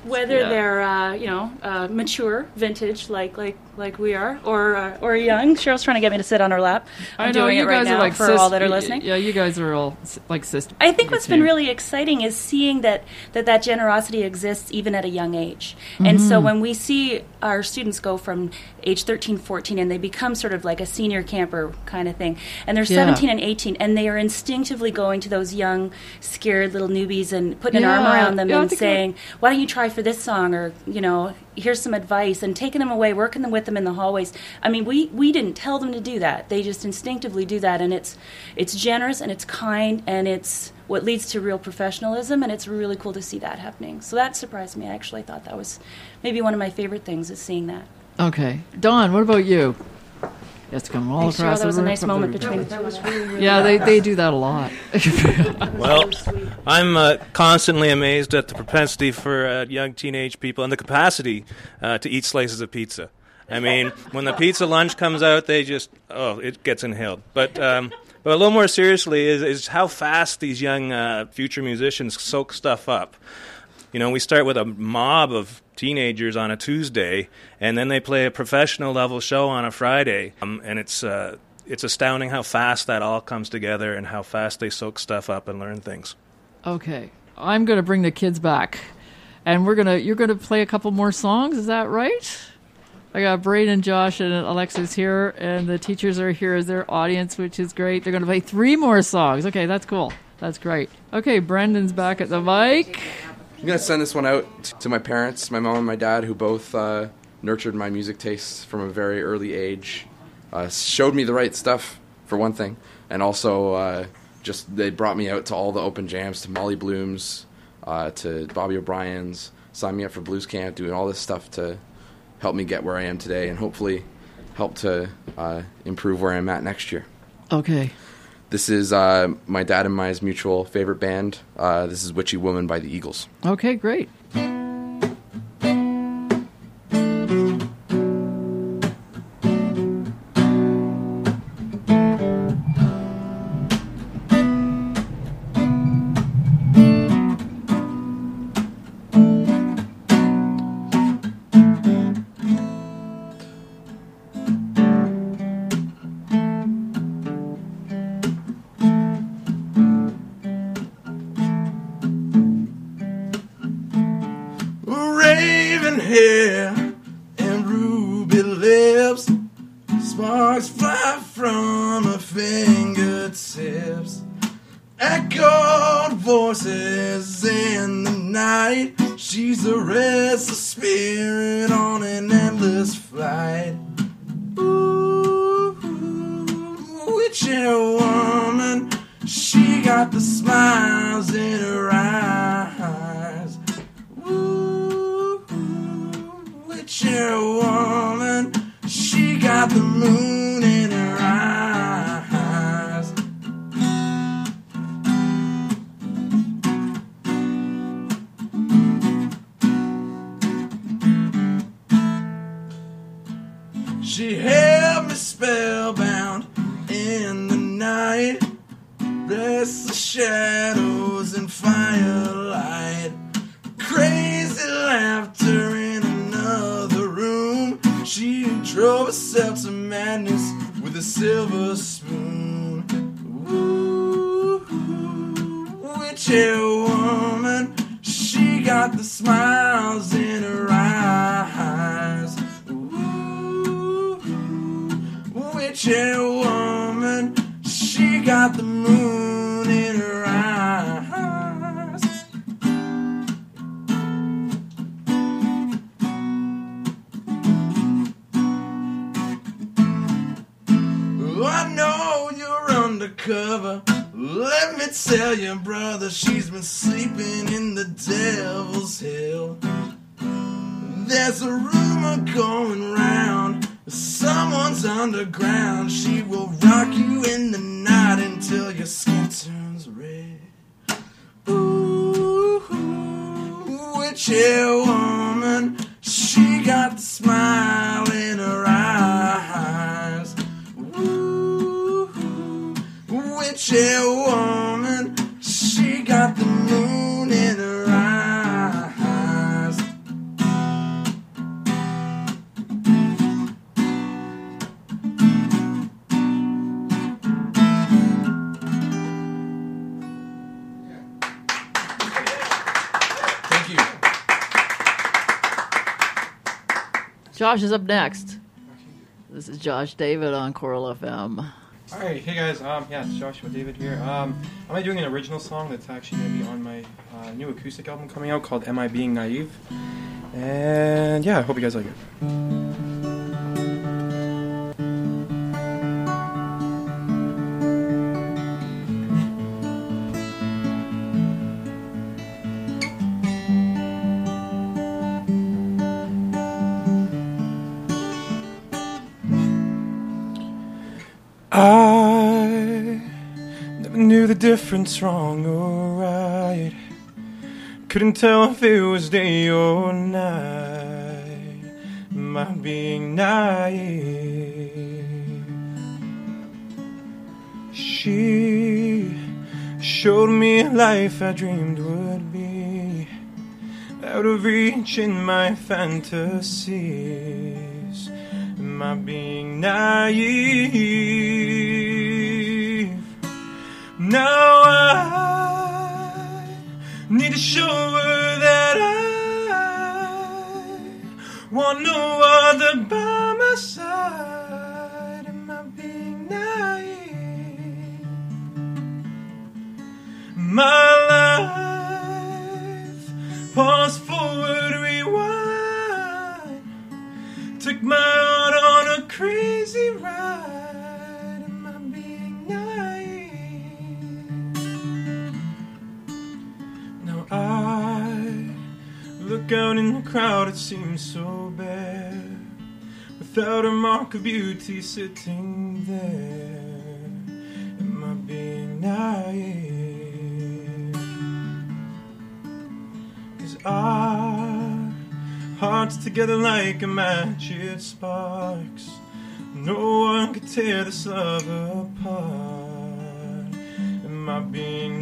Whether Yeah. they're uh, you know uh, mature, vintage, like like like we are, or uh, or young. Cheryl's trying to get me to sit on her lap. I'm I know doing you it right guys now are like for sis- all that are y- listening. Yeah, you guys are all s- like sisters. I think what's been really exciting is seeing that that, that generosity exists even at a young age. And so Mhm. when we see our students go from age thirteen, fourteen, and they become sort of like a senior camper kind of thing, and they're Yeah. seventeen and eighteen, and they are instinctively going to those young, scared little newbies and putting an arm Yeah. around them Yeah, I and think saying, why don't you try for this song, or, you know, here's some advice, and taking them away, working them with them in the hallways. I mean, we, we didn't tell them to do that. They just instinctively do that, and it's it's generous, and it's kind, and it's what leads to real professionalism, and it's really cool to see that happening. So that surprised me. I actually thought that was maybe one of my favorite things, is seeing that. Okay. Dawn, what about you? It's come all Thanks, Cheryl. across That the was a room. nice moment between the two of us. Yeah, they, they do that a lot. Well, I'm uh, constantly amazed at the propensity for uh, young teenage people and the capacity uh, to eat slices of pizza. I mean, when the pizza lunch comes out, they just, oh, it gets inhaled. But um, but a little more seriously is, is how fast these young uh, future musicians soak stuff up. You know, we start with a mob of teenagers on a Tuesday, and then they play a professional level show on a Friday. Um, and it's uh, it's astounding how fast that all comes together and how fast they soak stuff up and learn things. Okay. I'm going to bring the kids back. And we're going to you're going to play a couple more songs, is that right? I got Braden, Josh, and Alexis here, and the teachers are here as their audience, which is great. They're going to play three more songs. Okay, that's cool. That's great. Okay, Brendan's back at the mic. I'm going to send this one out t- to my parents, my mom and my dad, who both uh, nurtured my music tastes from a very early age. Uh, showed me the right stuff, for one thing. And also, uh, just they brought me out to all the open jams, to Molly Bloom's, uh, to Bobby O'Brien's, signed me up for blues camp, doing all this stuff to help me get where I am today and hopefully help to uh, improve where I'm at next year. Okay. This is uh, my dad and my mutual favorite band. Uh, this is Witchy Woman by the Eagles. Okay, great. Raven hair and ruby lips, sparks fly from her fingertips. Echoed voices in the night. She's a restless spirit on an endless flight. Ooh, witchy woman, she got the smiles in her eyes. Ooh, witchy woman, she got the moon in her eyes. She held me spellbound in the night. Restless shadows and firelight. Crazy laughter in another room. She drove herself to madness with a silver spoon. Ooh, witchy woman, she got the smiles in her eyes. Ooh, witchy woman, she got the moon in her eyes. Oh, I know you're undercover. Let me tell you, brother, she's been sleeping in the devil's hill. There's a rumor going round, someone's underground. She will rock you in the night until your skin turns red. Ooh, witchy woman, she got the smile in her eyes. Ooh, witchy woman, she got the moon in her eyes. Josh is up next. This is Josh David on Coral F M. All right, hey guys, um, yeah, it's Joshua David here. Um, I'm doing an original song that's actually going to be on my uh, new acoustic album coming out called Am I Being Naive? And yeah, I hope you guys like it. I never knew the difference, wrong or right. Couldn't tell if it was day or night. Am I being naive? She showed me a life I dreamed would be out of reach in my fantasies. Am I being naive? Now I need to show her that I want no other by my side. Am I being naive? My life, pause forward, rewind. Took my heart on a crazy ride. Am I being naive? Now I look out in the crowd, it seems so bare, without a mark of beauty sitting there. Am I being naive? 'Cause our hearts together like a match, it sparks. No one could tear this love apart. Am I being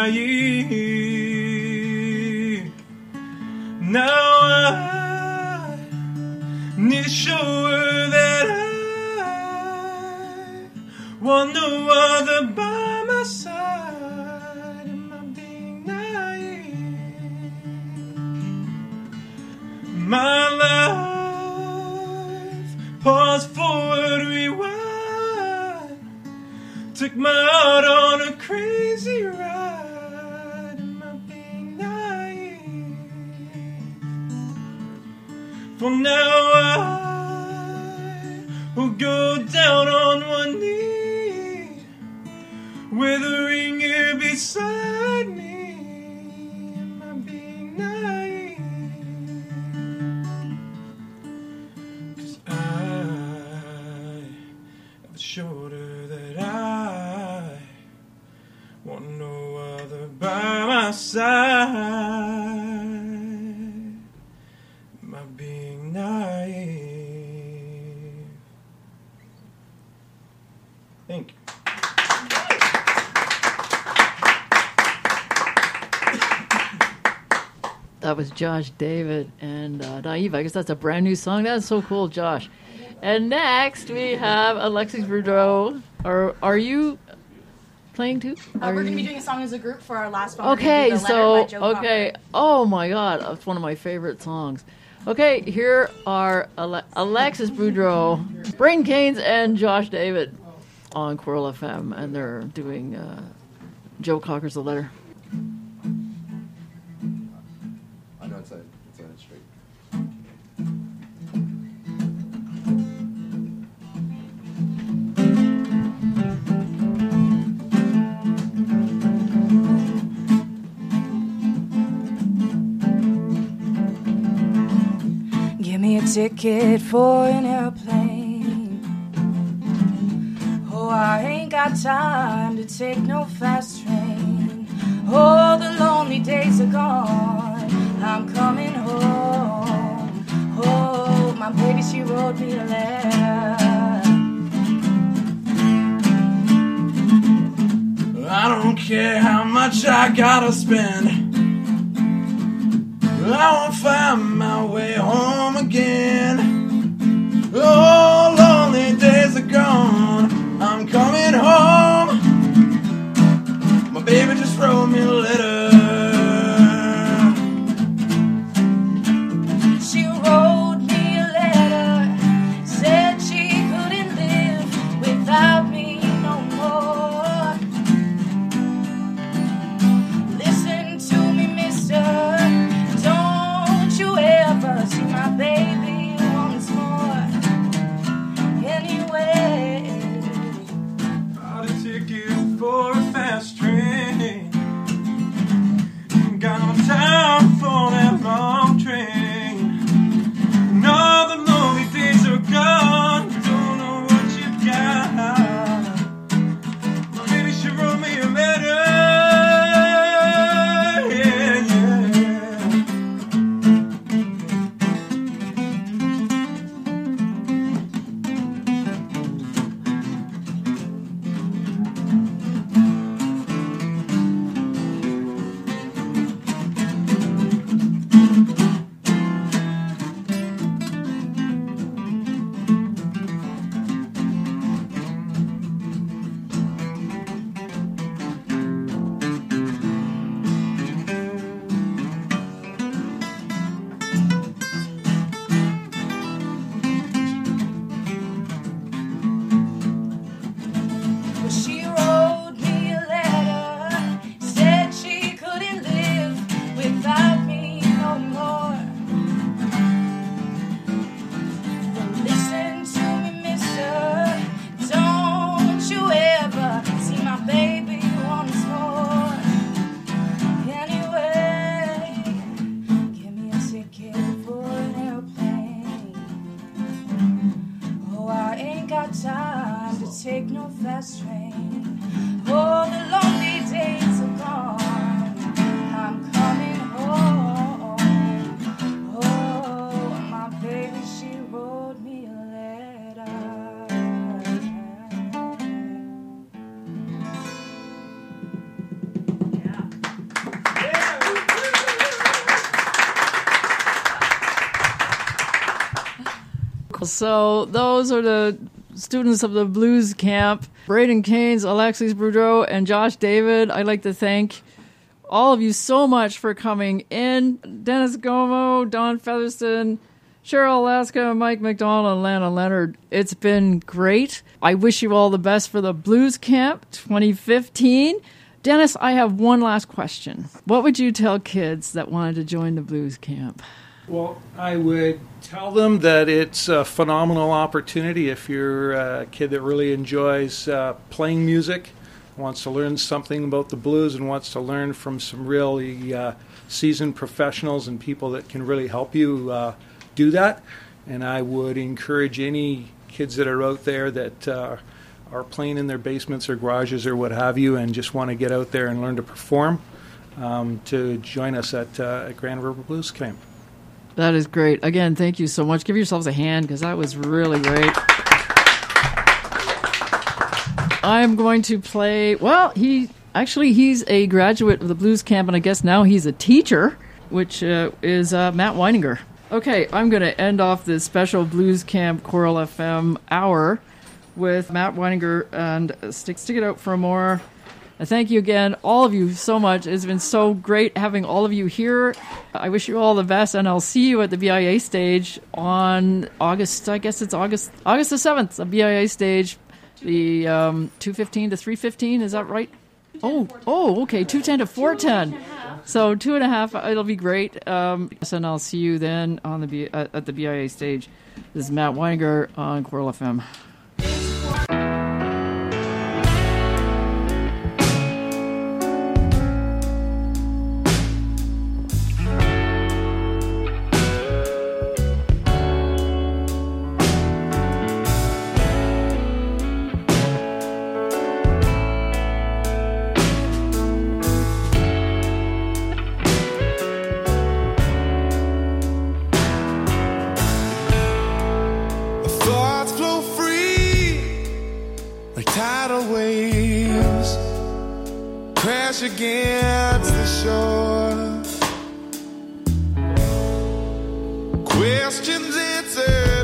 naive? Now I need to show her that I want no other by my side. Am I being naive? My life, pause forward, rewind. Took my heart on a crazy ride. Am I being naive? For now I will go down on one knee with a ring here beside me. Am I being naive? 'Cause I have showed her that I want no other by my side. Am I being naive? Thank you. That was Josh David and uh, Naive. I guess that's a brand new song. That's so cool, Josh. And next we have Alexis Boudreau. Are are you playing too? Uh, Are we're going to you- be doing a song as a group for our last one. We're gonna Okay, do The Letter so by Joe okay. Oh my God, that's one of my favorite songs. Okay, here are Ale- Alexis Boudreau, Brain Canes, and Josh David on Coral F M, and they're doing uh, Joe Cocker's The Letter. I know it's a, it's a straight. Give me a ticket for an airplane. Oh, I ain't got time to take no fast train. Oh, the lonely days are gone. I'm coming home. Oh, my baby, she wrote me a letter. I don't care how much I gotta spend. I won't find my way home again. Oh, lonely days are gone. I'm coming home. My baby just wrote me a letter. She wrote me a letter. ticket for an airplane. Oh, I ain't got time to take no fast train. Oh, the lonely days are gone. I'm coming home. Oh, my baby, she wrote me a letter. So those are the students of the blues camp. Braden Keynes, Alexis Boudreau, and Josh David. I'd like to thank all of you so much for coming in. Dennis Gomo, Don Featherston, Cheryl Alaska, Mike McDonald, and Lana Leonard. It's been great. I wish you all the best for the Blues Camp twenty fifteen. Dennis, I have one last question. What would you tell kids that wanted to join the Blues Camp? Well, I would tell them that it's a phenomenal opportunity if you're a kid that really enjoys uh, playing music, wants to learn something about the blues, and wants to learn from some really uh, seasoned professionals and people that can really help you uh, do that. And I would encourage any kids that are out there that uh, are playing in their basements or garages or what have you and just want to get out there and learn to perform um, to join us at, uh, at Grand River Blues Camp. That is great. Again, thank you so much. Give yourselves a hand because that was really great. I'm going to play, well, he actually, he's a graduate of the Blues Camp, and I guess now he's a teacher, which uh, is uh, Matt Weininger. Okay, I'm going to end off this special Blues Camp Coral F M hour with Matt Weininger, and stick, stick it out for more. And thank you again, all of you, so much. It's been so great having all of you here. I wish you all the best, and I'll see you at the B I A stage on August, I guess it's August August the seventh, the B I A stage, the um, two fifteen to three fifteen, is that right? Oh, oh, okay, two ten to four ten. So two and a half, it'll be great. Um, and I'll see you then on the B, uh, at the B I A stage. This is Matt Weininger on Coral F M. Against the shore, questions answered,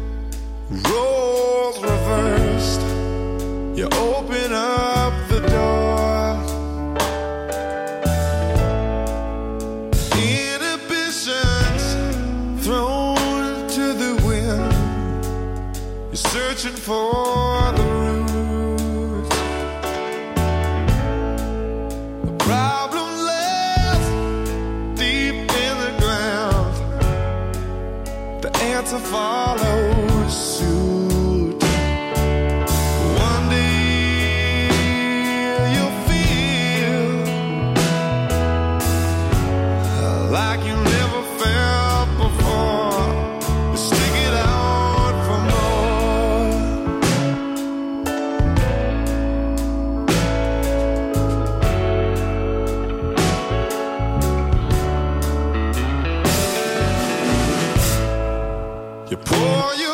roles reversed. You open up the door, inhibitions thrown to the wind. You're searching for the to follow suit. One day you'll feel like you never felt before. You stick it out for more. You pour your